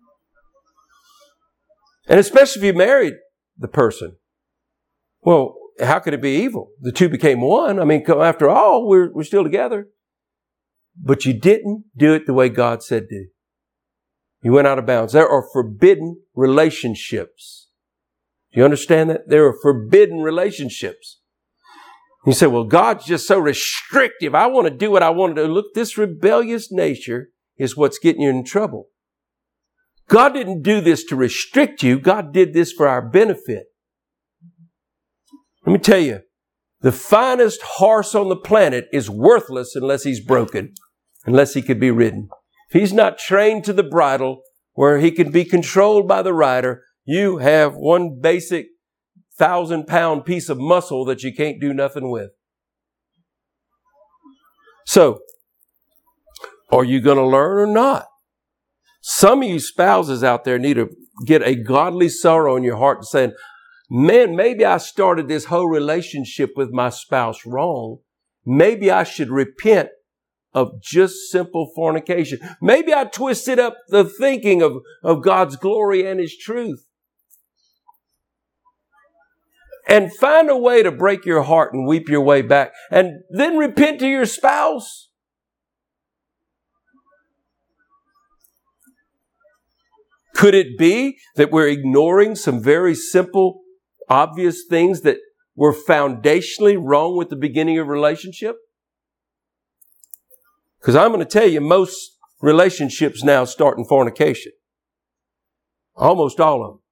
And especially if you married the person. Well, how could it be evil? The two became one. I mean, after all, we're, we're still together. But you didn't do it the way God said do. You went out of bounds. There are forbidden relationships. Do you understand that? There are forbidden relationships. You say, well, God's just so restrictive. I want to do what I want to do. Look, this rebellious nature is what's getting you in trouble. God didn't do this to restrict you. God did this for our benefit. Let me tell you, the finest horse on the planet is worthless unless he's broken, unless he could be ridden. If he's not trained to the bridle where he can be controlled by the rider, you have one basic thousand pound piece of muscle that you can't do nothing with. So, are you going to learn or not? Some of you spouses out there need to get a godly sorrow in your heart and saying, man, maybe I started this whole relationship with my spouse wrong. Maybe I should repent of just simple fornication. Maybe I twisted up the thinking of, of God's glory and His truth. And find a way to break your heart and weep your way back. And then repent to your spouse. Could it be that we're ignoring some very simple, obvious things that were foundationally wrong with the beginning of a relationship? Because I'm going to tell you, most relationships now start in fornication. Almost all of them.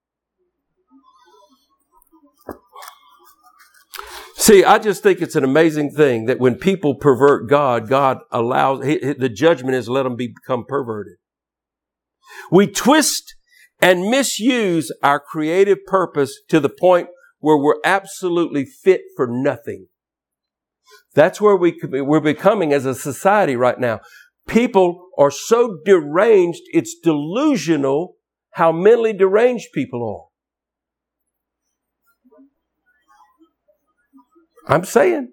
See, I just think it's an amazing thing that when people pervert God, God allows, the judgment is let them become perverted. We twist and misuse our creative purpose to the point where we're absolutely fit for nothing. That's where we, we're becoming as a society right now. People are so deranged, it's delusional how mentally deranged people are. I'm saying.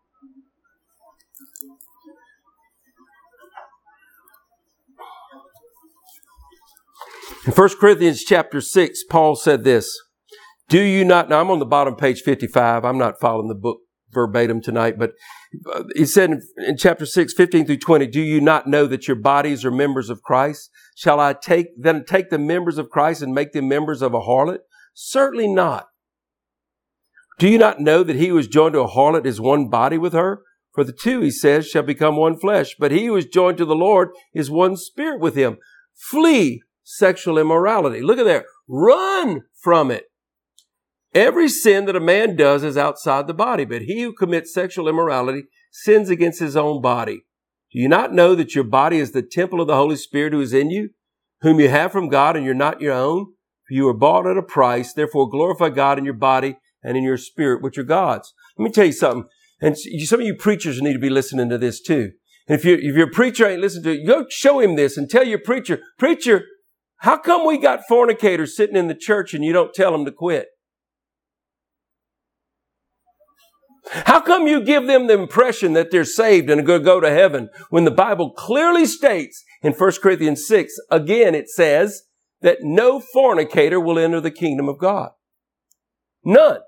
In First Corinthians chapter six, Paul said this, do you not, now I'm on the bottom page fifty-five, I'm not following the book verbatim tonight, but he said in, in chapter six, fifteen through twenty, do you not know that your bodies are members of Christ? Shall I take then take the members of Christ and make them members of a harlot? Certainly not. Do you not know that he who is joined to a harlot is one body with her? For the two, he says, shall become one flesh. But he who is joined to the Lord is one spirit with him. Flee sexual immorality. Look at there. Run from it. Every sin that a man does is outside the body, but he who commits sexual immorality sins against his own body. Do you not know that your body is the temple of the Holy Spirit who is in you, whom you have from God, and you're not your own? For you were bought at a price. Therefore glorify God in your body and in your spirit, which are God's. Let me tell you something. And some of you preachers need to be listening to this too. And if, you, if your preacher ain't listening to it, go show him this and tell your preacher, preacher, how come we got fornicators sitting in the church and you don't tell them to quit? How come you give them the impression that they're saved and are going to go to heaven when the Bible clearly states in First Corinthians six, again it says that no fornicator will enter the kingdom of God. None.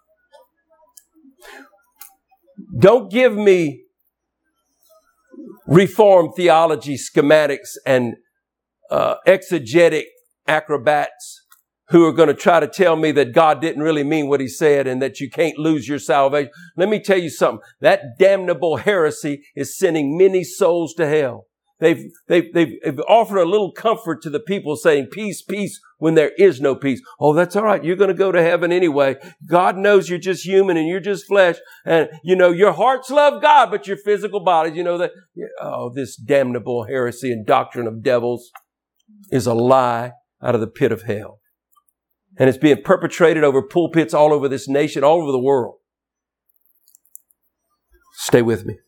Don't give me Reformed theology schematics and uh, exegetic acrobats who are going to try to tell me that God didn't really mean what he said and that you can't lose your salvation. Let me tell you something. That damnable heresy is sending many souls to hell. They've, they've, they've, they've offered a little comfort to the people saying peace, peace when there is no peace. Oh, that's all right. You're going to go to heaven anyway. God knows you're just human and you're just flesh. And, you know, your hearts love God, but your physical bodies, you know that. Oh, this damnable heresy and doctrine of devils is a lie out of the pit of hell. And it's being perpetrated over pulpits all over this nation, all over the world. Stay with me.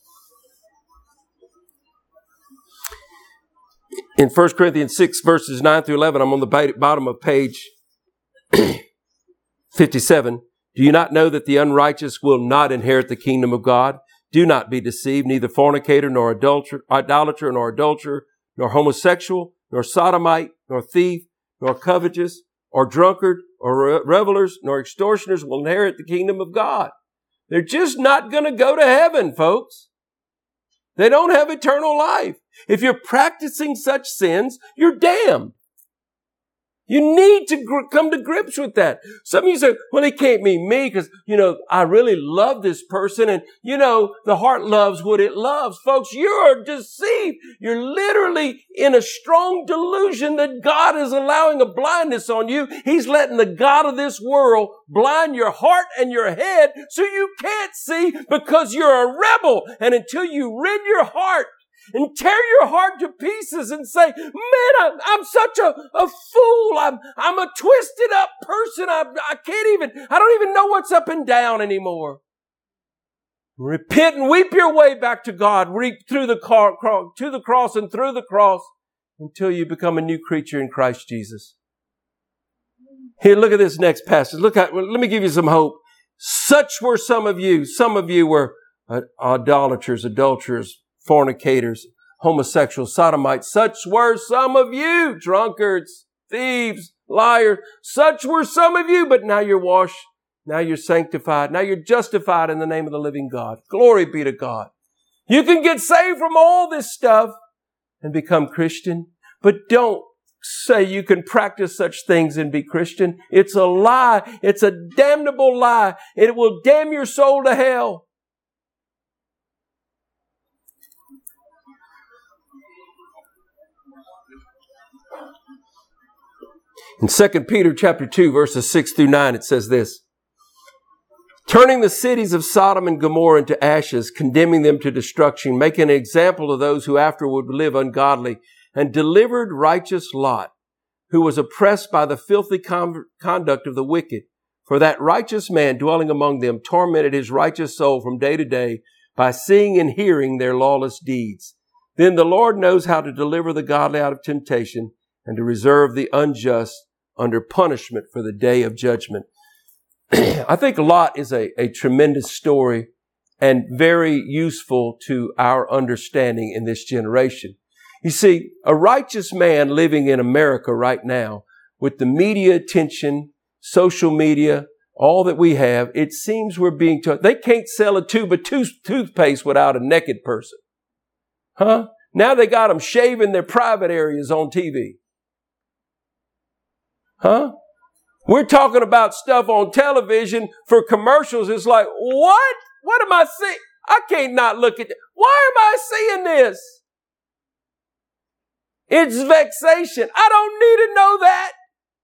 In First Corinthians six, verses nine through eleven, I'm on the bottom of page fifty-seven. Do you not know that the unrighteous will not inherit the kingdom of God? Do not be deceived, neither fornicator, nor adulterer, idolater, nor adulterer, nor homosexual, nor sodomite, nor thief, nor covetous, or drunkard, or revelers, nor extortioners will inherit the kingdom of God. They're just not going to go to heaven, folks. They don't have eternal life. If you're practicing such sins, you're damned. You need to gr- come to grips with that. Some of you say, well, it can't be me because, you know, I really love this person. And, you know, the heart loves what it loves. Folks, you're deceived. You're literally in a strong delusion that God is allowing a blindness on you. He's letting the God of this world blind your heart and your head so you can't see because you're a rebel. And until you rid your heart and tear your heart to pieces and say, man, I'm, I'm such a, a fool. I'm, I'm a twisted up person. I, I can't even, I don't even know what's up and down anymore. Repent and weep your way back to God. Reap through the car, to the cross and through the cross until you become a new creature in Christ Jesus. Here, look at this next passage. Look at, well, let me give you some hope. Such were some of you. Some of you were uh, idolaters, adulterers, fornicators, homosexuals, sodomites. Such were some of you, drunkards, thieves, liars. Such were some of you, but now you're washed. Now you're sanctified. Now you're justified in the name of the living God. Glory be to God. You can get saved from all this stuff and become Christian, but don't say you can practice such things and be Christian. It's a lie. It's a damnable lie. It will damn your soul to hell. In Second Peter chapter two, verses six through nine, it says this. Turning the cities of Sodom and Gomorrah into ashes, condemning them to destruction, making an example of those who afterward would live ungodly, and delivered righteous Lot, who was oppressed by the filthy con- conduct of the wicked. For that righteous man dwelling among them tormented his righteous soul from day to day by seeing and hearing their lawless deeds. Then the Lord knows how to deliver the godly out of temptation and to reserve the unjust under punishment for the day of judgment. I think Lot is a, a tremendous story and very useful to our understanding in this generation. You see, a righteous man living in America right now with the media attention, social media, all that we have, it seems we're being taught. They can't sell a tube of tooth, toothpaste without a naked person. Huh? Now they got them shaving their private areas on T V. Huh? We're talking about stuff on television for commercials. It's like, what? What am I seeing? I can't not look at it. Why am I seeing this? It's vexation. I don't need to know that.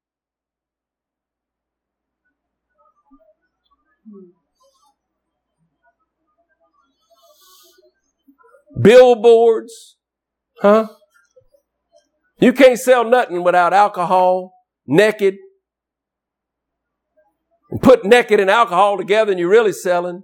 Billboards. Huh? You can't sell nothing without alcohol, naked. And put naked and alcohol together and you're really selling.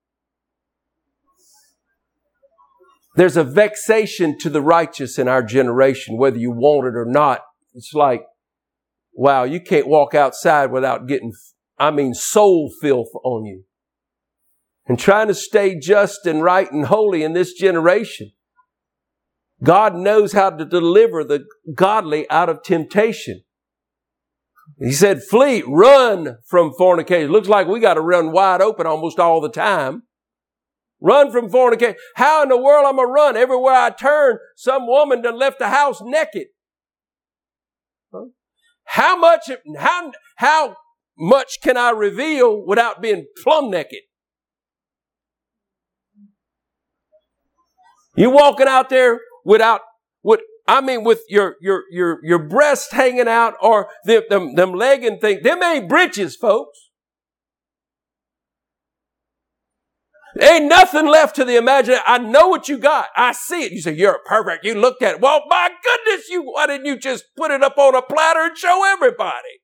There's a vexation to the righteous in our generation, whether you want it or not. It's like, wow, you can't walk outside without getting, I mean, soul filth on you. And trying to stay just and right and holy in this generation. God knows how to deliver the godly out of temptation. He said, flee, run from fornication. Looks like we got to run wide open almost all the time. Run from fornication. How in the world am I run? Everywhere I turn, some woman done left the house naked. Huh? How much, how, how much can I reveal without being plumb naked? You walking out there without, with, I mean, with your, your, your, your breast hanging out or them, them, them legging things. Them ain't britches, folks. Ain't nothing left to the imagination. I know what you got. I see it. You say, you're perfect. You looked at it. Well, my goodness, you, why didn't you just put it up on a platter and show everybody?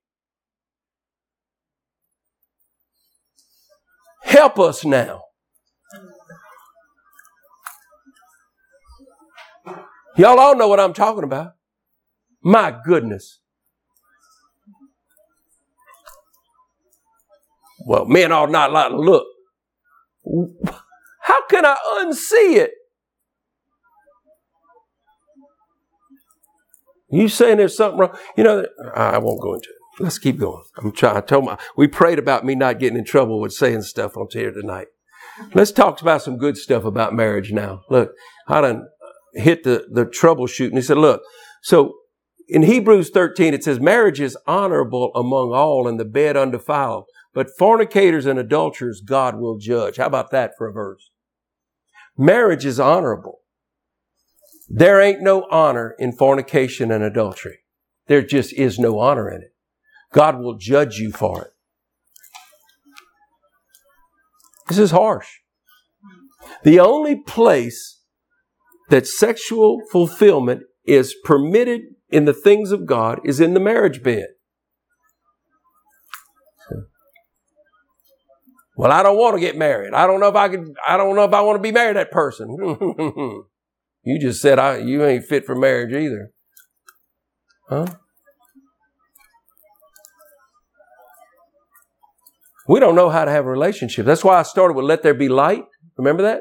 Help us now. Y'all all know what I'm talking about. My goodness. Well, men ought not like to look. How can I unsee it? You saying there's something wrong? You know, I won't go into it. Let's keep going. I'm trying. I told my, we prayed about me not getting in trouble with saying stuff on here tonight. Let's talk about some good stuff about marriage now. Look, I done hit the, the troubleshooting. He said, look, so in Hebrews thirteen, it says, marriage is honorable among all and the bed undefiled, but fornicators and adulterers God will judge. How about that for a verse? Marriage is honorable. There ain't no honor in fornication and adultery. There just is no honor in it. God will judge you for it. This is harsh. The only place that sexual fulfillment is permitted in the things of God is in the marriage bed. Well, I don't want to get married. I don't know if I could, I don't know if I want to be married to that person. You just said I, you ain't fit for marriage either. Huh? We don't know how to have a relationship. That's why I started with let there be light. Remember that?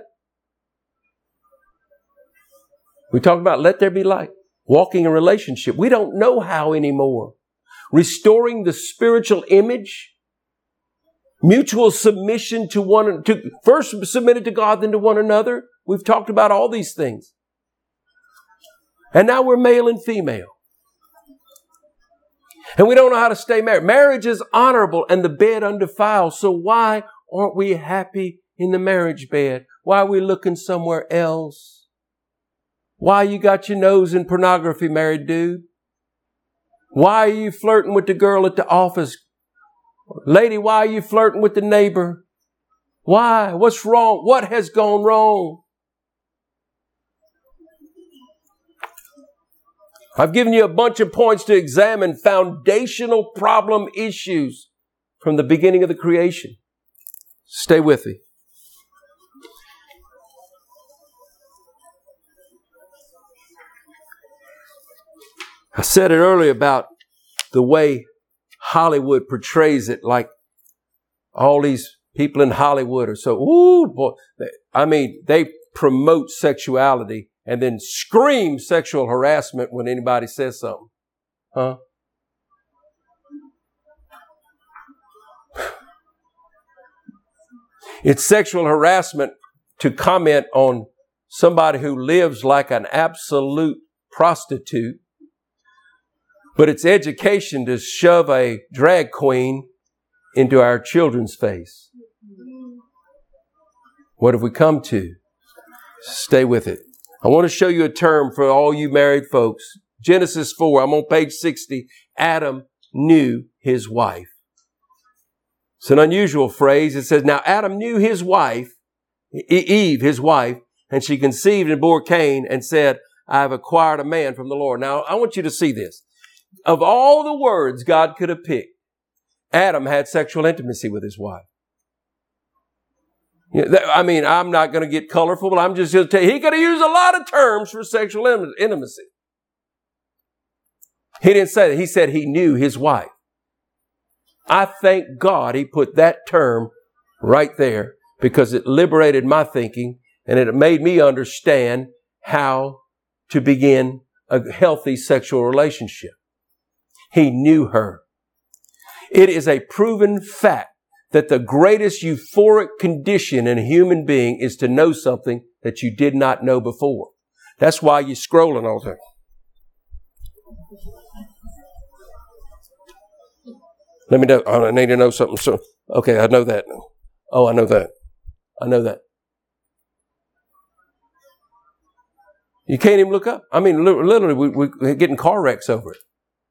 We talked about let there be light. Walking in relationship. We don't know how anymore. Restoring the spiritual image. Mutual submission to one, to first submitted to God, then to one another. We've talked about all these things. And now we're male and female. And we don't know how to stay married. Marriage is honorable and the bed undefiled. So why aren't we happy in the marriage bed? Why are we looking somewhere else? Why you got your nose in pornography, married dude? Why are you flirting with the girl at the office? Lady, why are you flirting with the neighbor? Why? What's wrong? What has gone wrong? I've given you a bunch of points to examine foundational problem issues from the beginning of the creation. Stay with me. I said it earlier about the way Hollywood portrays it, like all these people in Hollywood are so, ooh, boy. I mean, they promote sexuality and then scream sexual harassment when anybody says something. Huh? It's sexual harassment to comment on somebody who lives like an absolute prostitute. But it's education to shove a drag queen into our children's face. What have we come to? Stay with it. I want to show you a term for all you married folks. Genesis four, I'm on page sixty. Adam knew his wife. It's an unusual phrase. It says, now Adam knew his wife, Eve, his wife, and she conceived and bore Cain and said, I have acquired a man from the Lord. Now, I want you to see this. Of all the words God could have picked, Adam had sexual intimacy with his wife. I mean, I'm not going to get colorful, but I'm just going to tell you, he could have used a lot of terms for sexual intimacy. He didn't say that. He said he knew his wife. I thank God he put that term right there because it liberated my thinking and it made me understand how to begin a healthy sexual relationship. He knew her. It is a proven fact that the greatest euphoric condition in a human being is to know something that you did not know before. That's why you're scrolling all the time. Let me know. I need to know something. So, okay, I know that. Oh, I know that. I know that. You can't even look up. I mean, literally, we, we're getting car wrecks over it.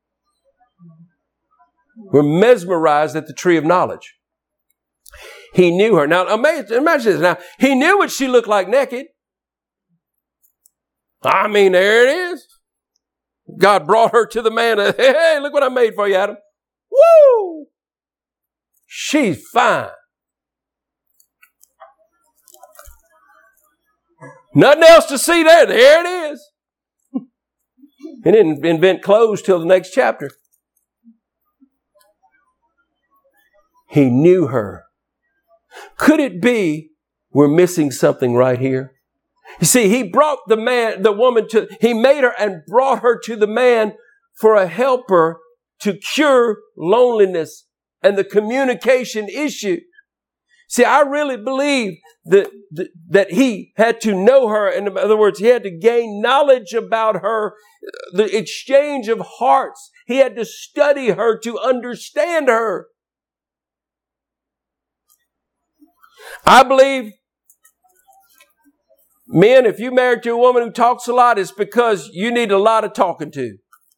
We're mesmerized at the tree of knowledge. He knew her. Now, imagine, imagine this. Now, he knew what she looked like naked. I mean, there it is. God brought her to the man. Hey, hey, look what I made for you, Adam. Woo! She's fine. Nothing else to see there. There it is. He didn't invent clothes till the next chapter. He knew her. Could it be we're missing something right here? You see, he brought the man, the woman to, he made her and brought her to the man for a helper to cure loneliness and the communication issue. See, I really believe that, that he had to know her. In other words, he had to gain knowledge about her, the exchange of hearts. He had to study her to understand her. I believe, men, if you're married to a woman who talks a lot, it's because you need a lot of talking to.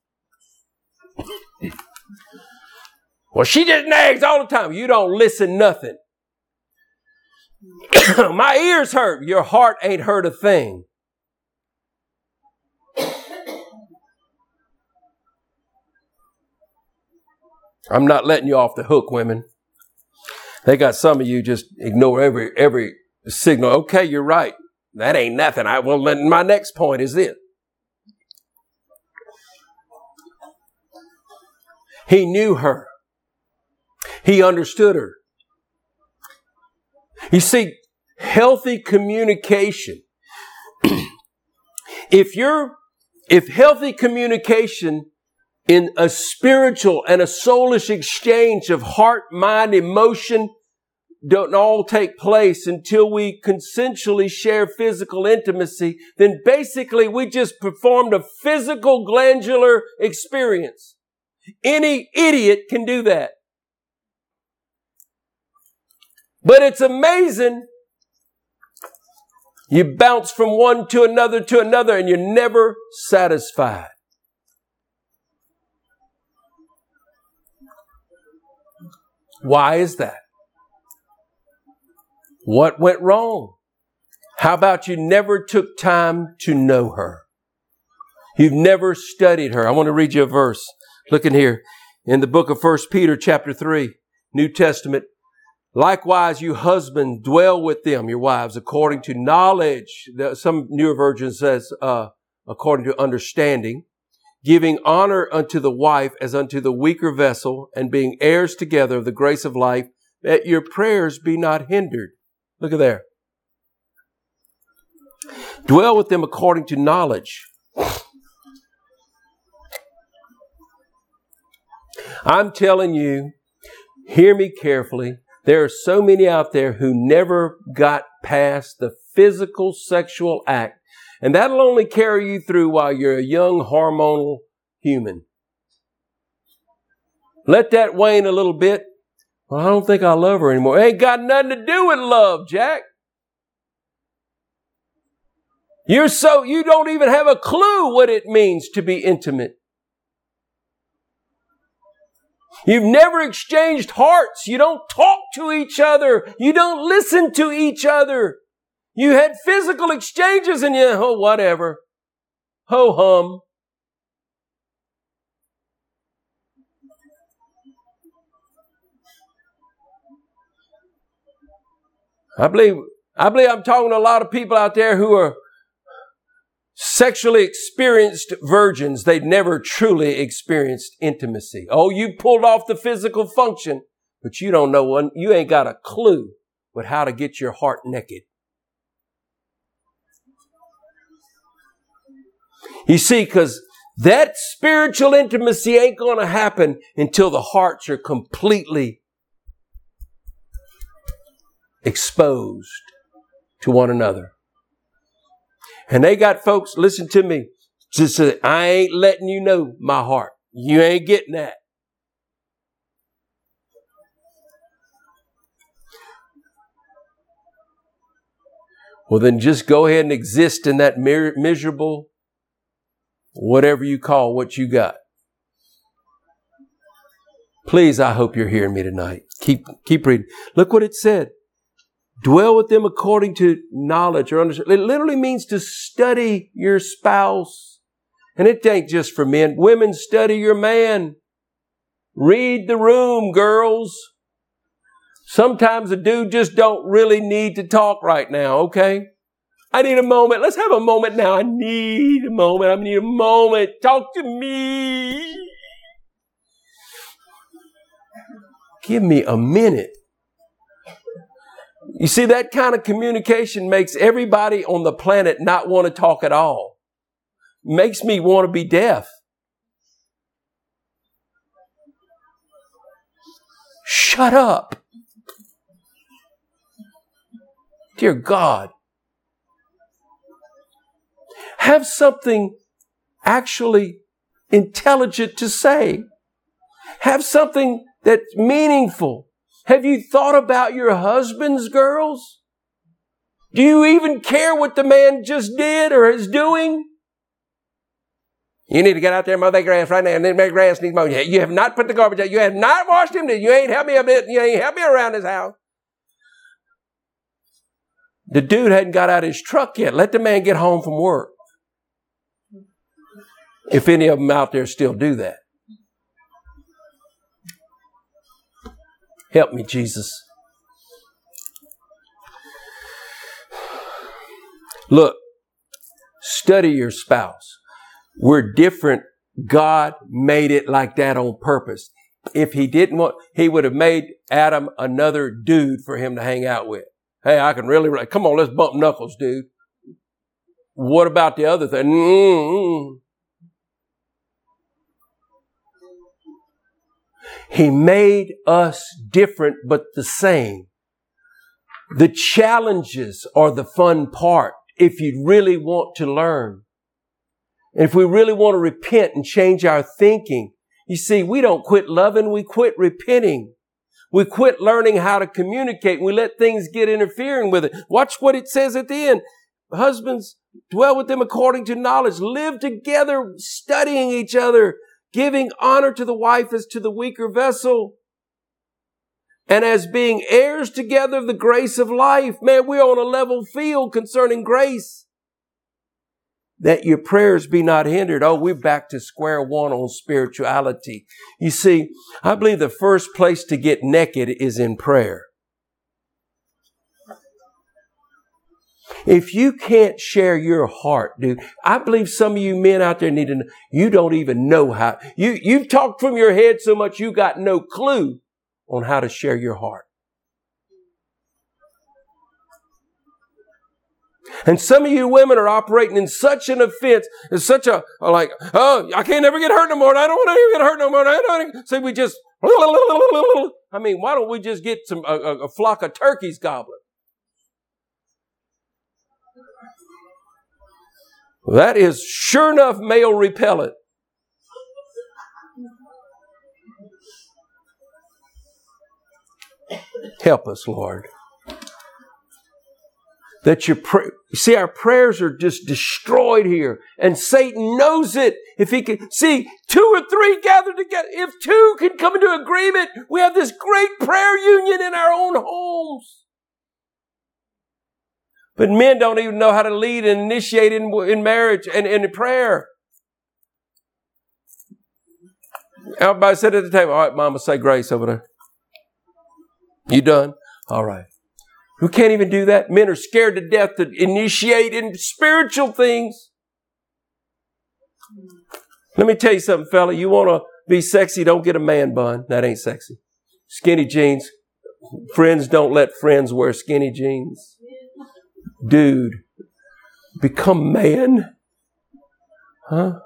Well, she just nags all the time. You don't listen nothing. My ears hurt. Your heart ain't heard a thing. I'm not letting you off the hook, women. They got some of you just ignore every every signal. Okay, you're right. That ain't nothing. I well, then my next point is this. He knew her. He understood her. You see, healthy communication. if you're, if healthy communication in a spiritual and a soulish exchange of heart, mind, emotion don't all take place until we consensually share physical intimacy, then basically we just performed a physical glandular experience. Any idiot can do that. But it's amazing. You bounce from one to another to another and you're never satisfied. Why is that? What went wrong? How about you never took time to know her? You've never studied her. I want to read you a verse. Look in here in the book of First Peter chapter three, New Testament. Likewise, you husbands, dwell with them, your wives, according to knowledge. Some newer version says, uh, according to understanding, giving honor unto the wife as unto the weaker vessel, and being heirs together of the grace of life, that your prayers be not hindered. Look at there. Dwell with them according to knowledge. I'm telling you, hear me carefully. There are so many out there who never got past the physical sexual act. And that'll only carry you through while you're a young hormonal human. Let that wane a little bit. Well, I don't think I love her anymore. It ain't got nothing to do with love, Jack. You're so, you don't even have a clue what it means to be intimate. You've never exchanged hearts. You don't talk to each other. You don't listen to each other. You had physical exchanges and you, oh, whatever. Ho hum. I believe, I believe I'm talking to a lot of people out there who are sexually experienced virgins. They've never truly experienced intimacy. Oh, you pulled off the physical function, but you don't know one. You ain't got a clue with how to get your heart naked. You see, because that spiritual intimacy ain't going to happen until the hearts are completely exposed to one another. And they got folks, listen to me, just say, I ain't letting you know my heart. You ain't getting that. Well, then just go ahead and exist in that miserable, whatever you call what you got. Please, I hope you're hearing me tonight. Keep, keep reading. Look what it said. Dwell with them according to knowledge or understanding. It literally means to study your spouse. And it ain't just for men. Women, study your man. Read the room, girls. Sometimes a dude just don't really need to talk right now, okay? I need a moment. Let's have a moment now. I need a moment. I need a moment. Talk to me. Give me a minute. You see, that kind of communication makes everybody on the planet not want to talk at all. Makes me want to be deaf. Shut up. Dear God. Have something actually intelligent to say. Have something that's meaningful. Have you thought about your husbands, girls? Do you even care what the man just did or is doing? You need to get out there and mow that grass right now. And then that grass needs mowing. You have not put the garbage out. You have not washed him. You ain't helped me a bit. You ain't helped me around this house. The dude hadn't got out his truck yet. Let the man get home from work. If any of them out there still do that. Help me, Jesus. Look, study your spouse. We're different. God made it like that on purpose. If he didn't want, he would have made Adam another dude for him to hang out with. Hey, I can really, come on, let's bump knuckles, dude. What about the other thing? Mm-hmm. He made us different, but the same. The challenges are the fun part if you really want to learn. And if we really want to repent and change our thinking. You see, we don't quit loving, we quit repenting. We quit learning how to communicate. We let things get interfering with it. Watch what it says at the end. Husbands, dwell with them according to knowledge. Live together, studying each other. Giving honor to the wife as to the weaker vessel. And as being heirs together of the grace of life. Man, we're on a level field concerning grace. That your prayers be not hindered. Oh, we're back to square one on spirituality. You see, I believe the first place to get naked is in prayer. If you can't share your heart, dude, I believe some of you men out there need to know, you don't even know how. You, you've talked from your head so much you got no clue on how to share your heart. And some of you women are operating in such an offense, in such a, like, oh, I can't ever get hurt no more. And I don't want to get hurt no more. I don't. So we just, I mean, why don't we just get some a, a flock of turkeys gobbling? That is sure enough male repellent. Help us, Lord. That your pray- see, our prayers are just destroyed here, and Satan knows it. If he can see two or three gathered together, if two can come into agreement, we have this great prayer union in our own homes. But men don't even know how to lead and initiate in, in marriage and in prayer. Everybody sit at the table. All right, Mama, say grace over there. You done? All right. Who can't even do that? Men are scared to death to initiate in spiritual things. Let me tell you something, fella. You want to be sexy, don't get a man bun. That ain't sexy. Skinny jeans. Friends don't let friends wear skinny jeans. Dude, become man. Huh?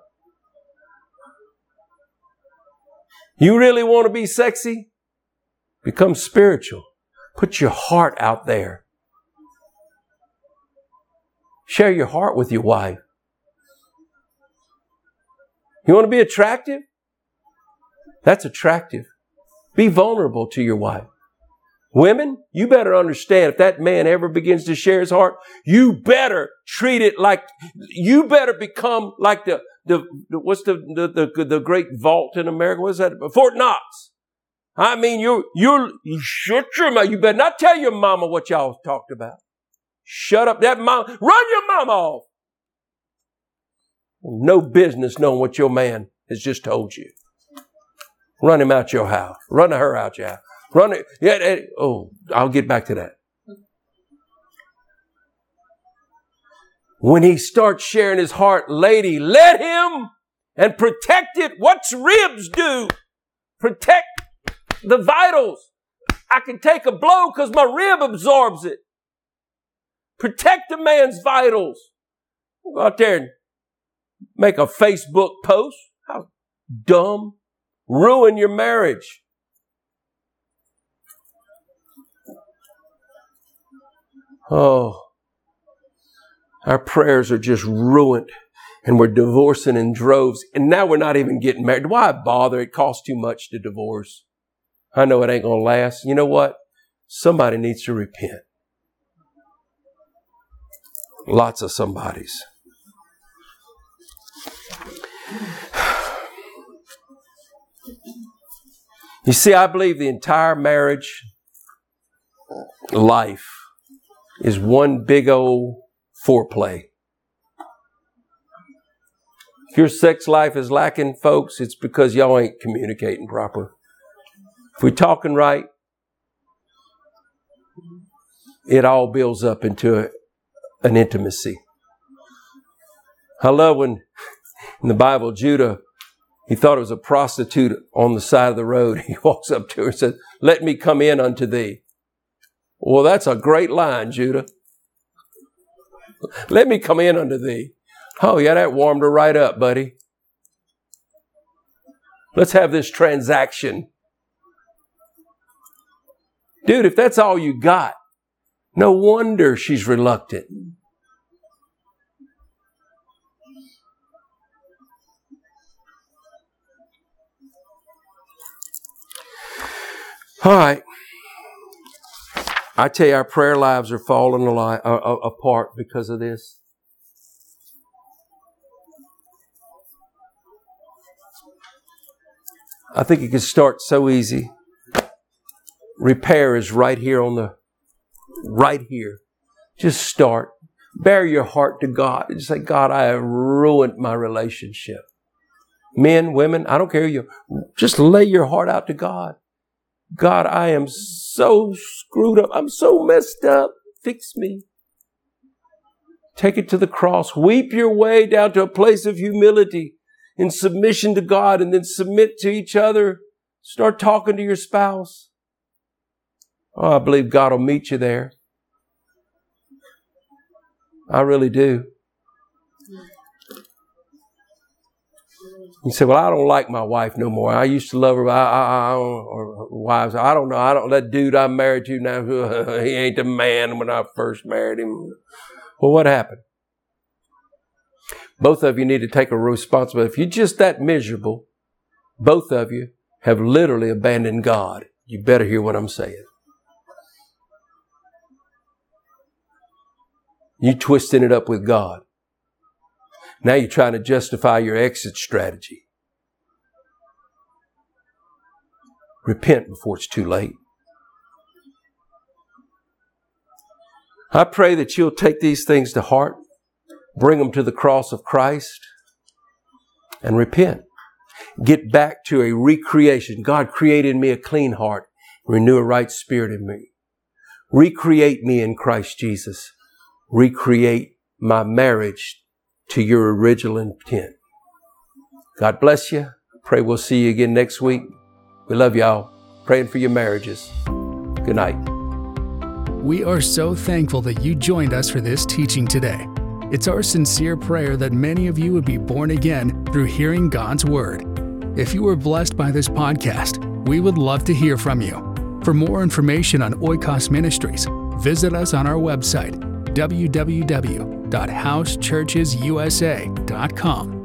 You really want to be sexy? Become spiritual. Put your heart out there. Share your heart with your wife. You want to be attractive? That's attractive. Be vulnerable to your wife. Women, you better understand if that man ever begins to share his heart, you better treat it like, you better become like the, the, the what's the, the, the, the great vault in America? What's that? Fort Knox. I mean, you're, you're, you shut your mouth. You better not tell your mama what y'all talked about. Shut up. That mom, run your mama off. No business knowing what your man has just told you. Run him out your house. Run her out your house. Run it. Yeah, yeah, oh, I'll get back to that. When he starts sharing his heart, lady, let him and protect it. What's ribs do? Protect the vitals. I can take a blow because my rib absorbs it. Protect a man's vitals. Go out there and make a Facebook post. How dumb. Ruin your marriage. Oh, our prayers are just ruined and we're divorcing in droves. And now we're not even getting married. Why bother? It costs too much to divorce. I know it ain't going to last. You know what? Somebody needs to repent. Lots of somebodies. You see, I believe the entire marriage life is one big old foreplay. If your sex life is lacking, folks, it's because y'all ain't communicating proper. If we're talking right, it all builds up into a, an intimacy. I love when in the Bible, Judah, he thought it was a prostitute on the side of the road. He walks up to her and says, let me come in unto thee. Well, that's a great line, Judah. Let me come in unto thee. Oh, yeah, that warmed her right up, buddy. Let's have this transaction. Dude, if that's all you got, no wonder she's reluctant. All right. I tell you, our prayer lives are falling ali- uh, uh, apart because of this. I think it can start so easy. Repair is right here on the, right here. Just start. Bare your heart to God. And say, God, I have ruined my relationship. Men, women, I don't care. You just lay your heart out to God. God, I am so screwed up. I'm so messed up. Fix me. Take it to the cross. Weep your way down to a place of humility in submission to God, and then submit to each other. Start talking to your spouse. Oh, I believe God will meet you there. I really do. You say, well, I don't like my wife no more. I used to love her. I, I, I don't, or wives. I don't know. I don't. That dude I'm married to now, he ain't the man when I first married him. Well, what happened? Both of you need to take a responsibility. If you're just that miserable, both of you have literally abandoned God. You better hear what I'm saying. You twisting it up with God. Now you're trying to justify your exit strategy. Repent before it's too late. I pray that you'll take these things to heart, bring them to the cross of Christ, and repent. Get back to a recreation. God created me a clean heart, renew a right spirit in me. Recreate me in Christ Jesus. Recreate my marriage to your original intent. God bless you. Pray we'll see you again next week. We love y'all. Praying for your marriages. Good night. We are so thankful that you joined us for this teaching today. It's our sincere prayer that many of you would be born again through hearing God's Word. If you were blessed by this podcast, we would love to hear from you. For more information on Oikos Ministries, visit us on our website, w w w dot house churches u s a dot com.